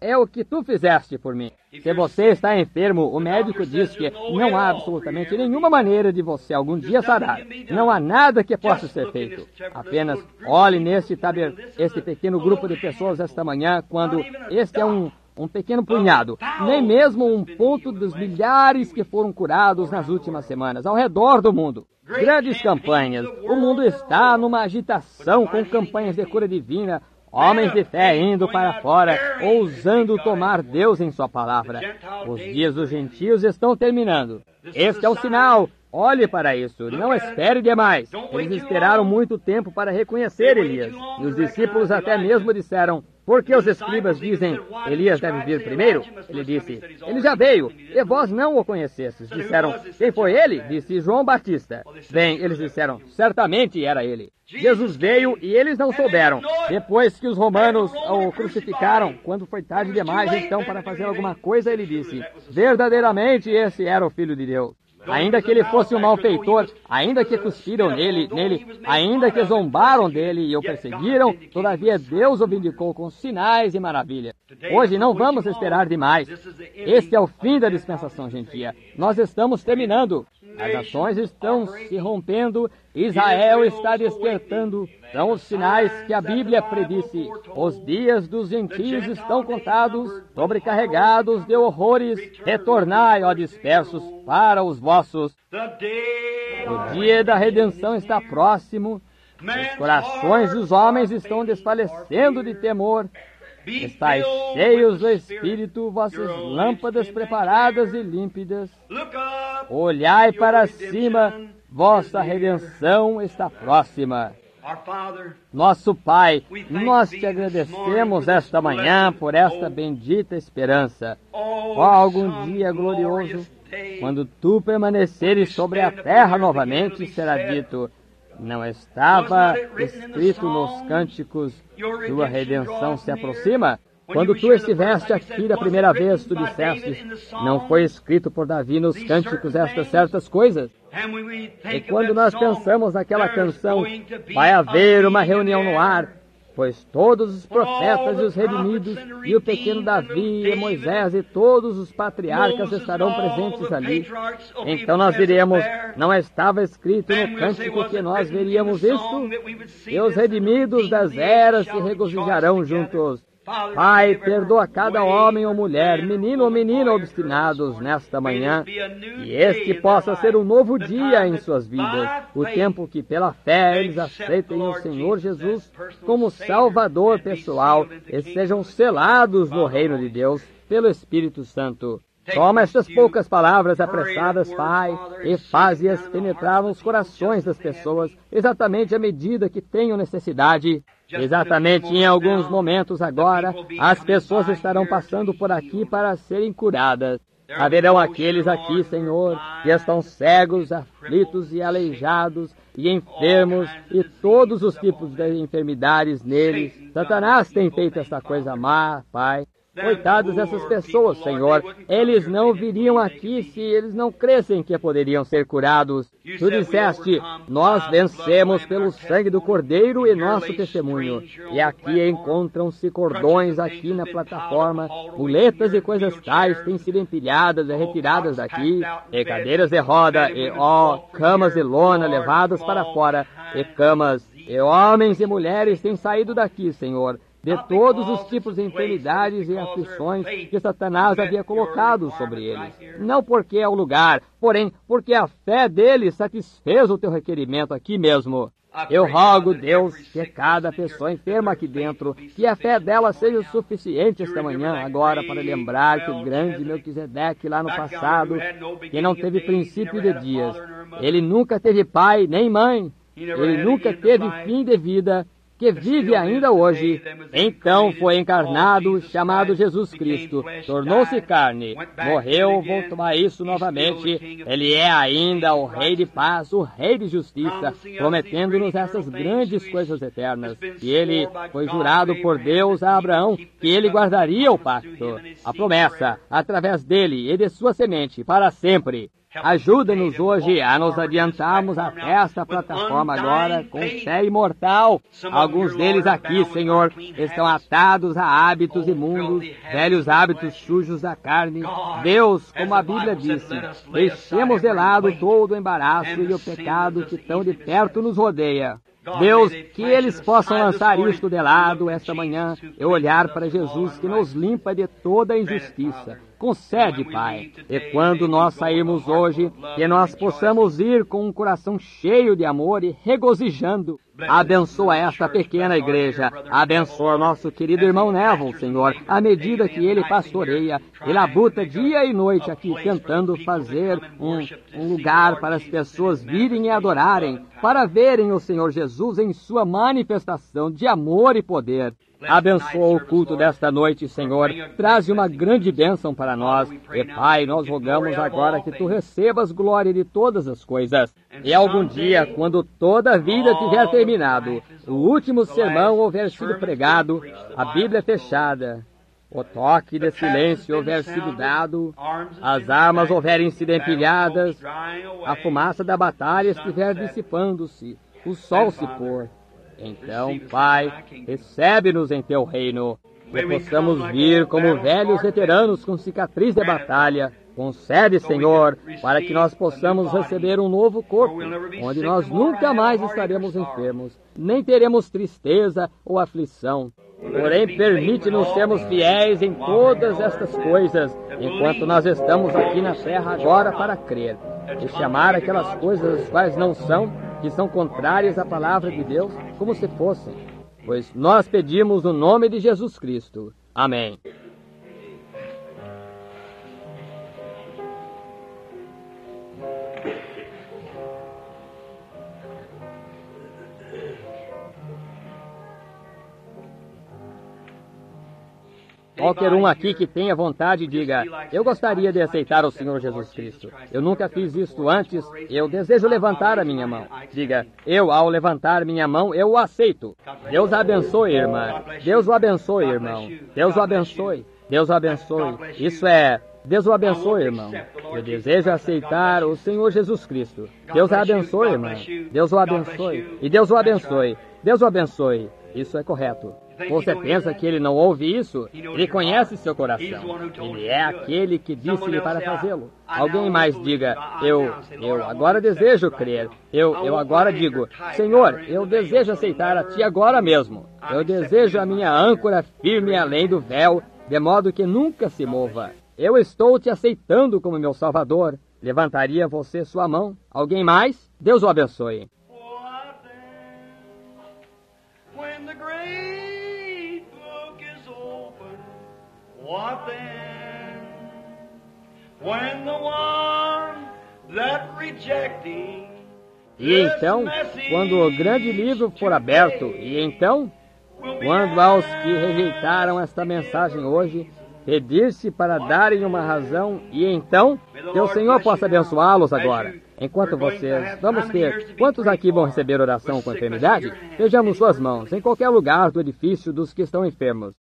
é o que tu fizeste por mim. Se você está enfermo, o médico diz que não há absolutamente nenhuma maneira de você algum dia sarar. Não há nada que possa ser feito. Apenas olhe neste pequeno grupo de pessoas esta manhã, quando este é um pequeno punhado, nem mesmo um ponto dos milhares que foram curados nas últimas semanas, ao redor do mundo. Grandes campanhas. O mundo está numa agitação com campanhas de cura divina, homens de fé indo para fora, ousando tomar Deus em sua palavra. Os dias dos gentios estão terminando. Este é o sinal. Olhe para isso. Não espere demais. Eles esperaram muito tempo para reconhecer Elias. E os discípulos até mesmo disseram, por que os escribas dizem, Elias deve vir primeiro? Ele disse, ele já veio, e vós não o conhecestes. Disseram, quem foi ele? Disse João Batista. Bem, eles disseram, certamente era ele. Jesus veio e eles não souberam. Depois que os romanos o crucificaram, quando foi tarde demais, então, para fazer alguma coisa, ele disse, verdadeiramente esse era o Filho de Deus. Ainda que ele fosse um malfeitor, ainda que cuspiram nele, ainda que zombaram dele e o perseguiram, todavia Deus o vindicou com sinais e maravilhas. Hoje não vamos esperar demais. Este é o fim da dispensação gentia. Nós estamos terminando. As nações estão se rompendo, Israel está despertando. São os sinais que a Bíblia predisse. Os dias dos gentios estão contados, sobrecarregados de horrores. Retornai, ó dispersos, para os vossos. O dia da redenção está próximo. Os corações dos homens estão desfalecendo de temor. Estais cheios do Espírito, vossas lâmpadas preparadas e límpidas. Olhai para cima, vossa redenção está próxima. Nosso Pai, nós te agradecemos esta manhã por esta bendita esperança. Ó, algum dia glorioso, quando tu permaneceres sobre a terra novamente, será dito, não estava escrito nos cânticos, tua redenção se aproxima? Quando tu estiveste aqui da primeira vez, tu disseste, não foi escrito por Davi nos cânticos estas certas coisas? E quando nós pensamos naquela canção, vai haver uma reunião no ar, pois todos os profetas e os redimidos, e o pequeno Davi, e Moisés, e todos os patriarcas estarão presentes ali. Então nós diremos, não estava escrito no cântico que nós veríamos isto? E os redimidos das eras se regozijarão juntos. Pai, perdoa cada homem ou mulher, menino ou menina obstinados nesta manhã, e este possa ser um novo dia em suas vidas, o tempo que pela fé eles aceitem o Senhor Jesus como Salvador pessoal e sejam selados no reino de Deus pelo Espírito Santo. Toma estas poucas palavras apressadas, Pai, e faze-as penetrar nos corações das pessoas, exatamente à medida que tenham necessidade. Exatamente em alguns momentos agora, as pessoas estarão passando por aqui para serem curadas. Haverão aqueles aqui, Senhor, que estão cegos, aflitos e aleijados, e enfermos, e todos os tipos de enfermidades neles. Satanás tem feito esta coisa má, Pai. Coitados dessas pessoas, Senhor. Eles não viriam aqui se eles não crescem que poderiam ser curados. Tu disseste, nós vencemos pelo sangue do Cordeiro e nosso testemunho. E aqui encontram-se cordões aqui na plataforma, muletas e coisas tais têm sido empilhadas e retiradas daqui, e cadeiras de roda, e camas de lona levadas para fora, e camas, e homens e mulheres têm saído daqui, Senhor, de todos os tipos de enfermidades e aflições que Satanás havia colocado sobre eles. Não porque é o lugar, porém porque a fé deles satisfez o teu requerimento aqui mesmo. Eu rogo, Deus, que cada pessoa enferma aqui dentro, que a fé dela seja suficiente esta manhã, agora, para lembrar que o grande Melquisedeque lá no passado, que não teve princípio de dias, ele nunca teve pai nem mãe, ele nunca teve fim de vida, que vive ainda hoje, então foi encarnado, chamado Jesus Cristo, tornou-se carne, morreu, voltou a isso novamente, ele é ainda o Rei de paz, o Rei de justiça, prometendo-nos essas grandes coisas eternas, e ele foi jurado por Deus a Abraão, que ele guardaria o pacto, a promessa, através dele e de sua semente, para sempre. Ajuda-nos hoje a nos adiantarmos até esta plataforma agora com fé imortal. Alguns deles aqui, Senhor, estão atados a hábitos imundos, velhos hábitos sujos da carne. Deus, como a Bíblia disse, deixemos de lado todo o embaraço e o pecado que tão de perto nos rodeia. Deus, que eles possam lançar isto de lado esta manhã e olhar para Jesus que nos limpa de toda a injustiça. Concede, Pai, e quando nós sairmos hoje, que nós possamos ir com um coração cheio de amor e regozijando. Abençoa esta pequena igreja, abençoa nosso querido irmão Neville, Senhor, à medida que ele pastoreia, ele labuta dia e noite aqui, tentando fazer um lugar para as pessoas virem e adorarem, para verem o Senhor Jesus em sua manifestação de amor e poder. Abençoa o culto desta noite, Senhor. Traze uma grande bênção para nós. E, Pai, nós rogamos agora que Tu recebas glória de todas as coisas. E algum dia, quando toda a vida tiver terminado, o último sermão houver sido pregado, a Bíblia fechada, o toque de silêncio houver sido dado, as armas houverem sido empilhadas, a fumaça da batalha estiver dissipando-se, o sol se pôr. Então, Pai, recebe-nos em Teu reino, que possamos vir como velhos veteranos com cicatriz de batalha. Concede, Senhor, para que nós possamos receber um novo corpo, onde nós nunca mais estaremos enfermos, nem teremos tristeza ou aflição. Porém, permite-nos sermos fiéis em todas estas coisas, enquanto nós estamos aqui na terra agora para crer, e chamar aquelas coisas as quais não são, que são contrárias à palavra de Deus, como se fossem. Pois nós pedimos no nome de Jesus Cristo. Amém. Qualquer um aqui que tenha vontade, diga: eu gostaria de aceitar o Senhor Jesus Cristo. Eu nunca fiz isto antes, eu desejo levantar a minha mão. Diga: eu, ao levantar minha mão, eu o aceito. Deus abençoe, irmã. Deus o abençoe, irmão. Deus o abençoe. Deus o abençoe. Isso é... Deus o abençoe, irmão. Eu desejo aceitar o Senhor Jesus Cristo. Deus a abençoe, irmão. Deus o abençoe. E Deus o abençoe. Deus o abençoe. Isso é correto. Você pensa que ele não ouve isso? Ele conhece seu coração. Ele é aquele que disse-lhe para fazê-lo. Alguém mais diga: eu agora desejo crer. Eu agora digo: Senhor, eu desejo aceitar a Ti agora mesmo. Eu desejo a minha âncora firme além do véu, de modo que nunca se mova. Eu estou Te aceitando como meu Salvador. Levantaria você sua mão? Alguém mais? Deus o abençoe. What then? When the one that rejecting. E então, quando o grande livro for aberto, e então, quando aos que rejeitaram esta mensagem hoje, pedir-se para darem uma razão, e então, que o Senhor possa abençoá-los agora. Enquanto vocês, vamos ter, quantos aqui vão receber oração com enfermidade? Vejamos suas mãos, em qualquer lugar do edifício dos que estão enfermos.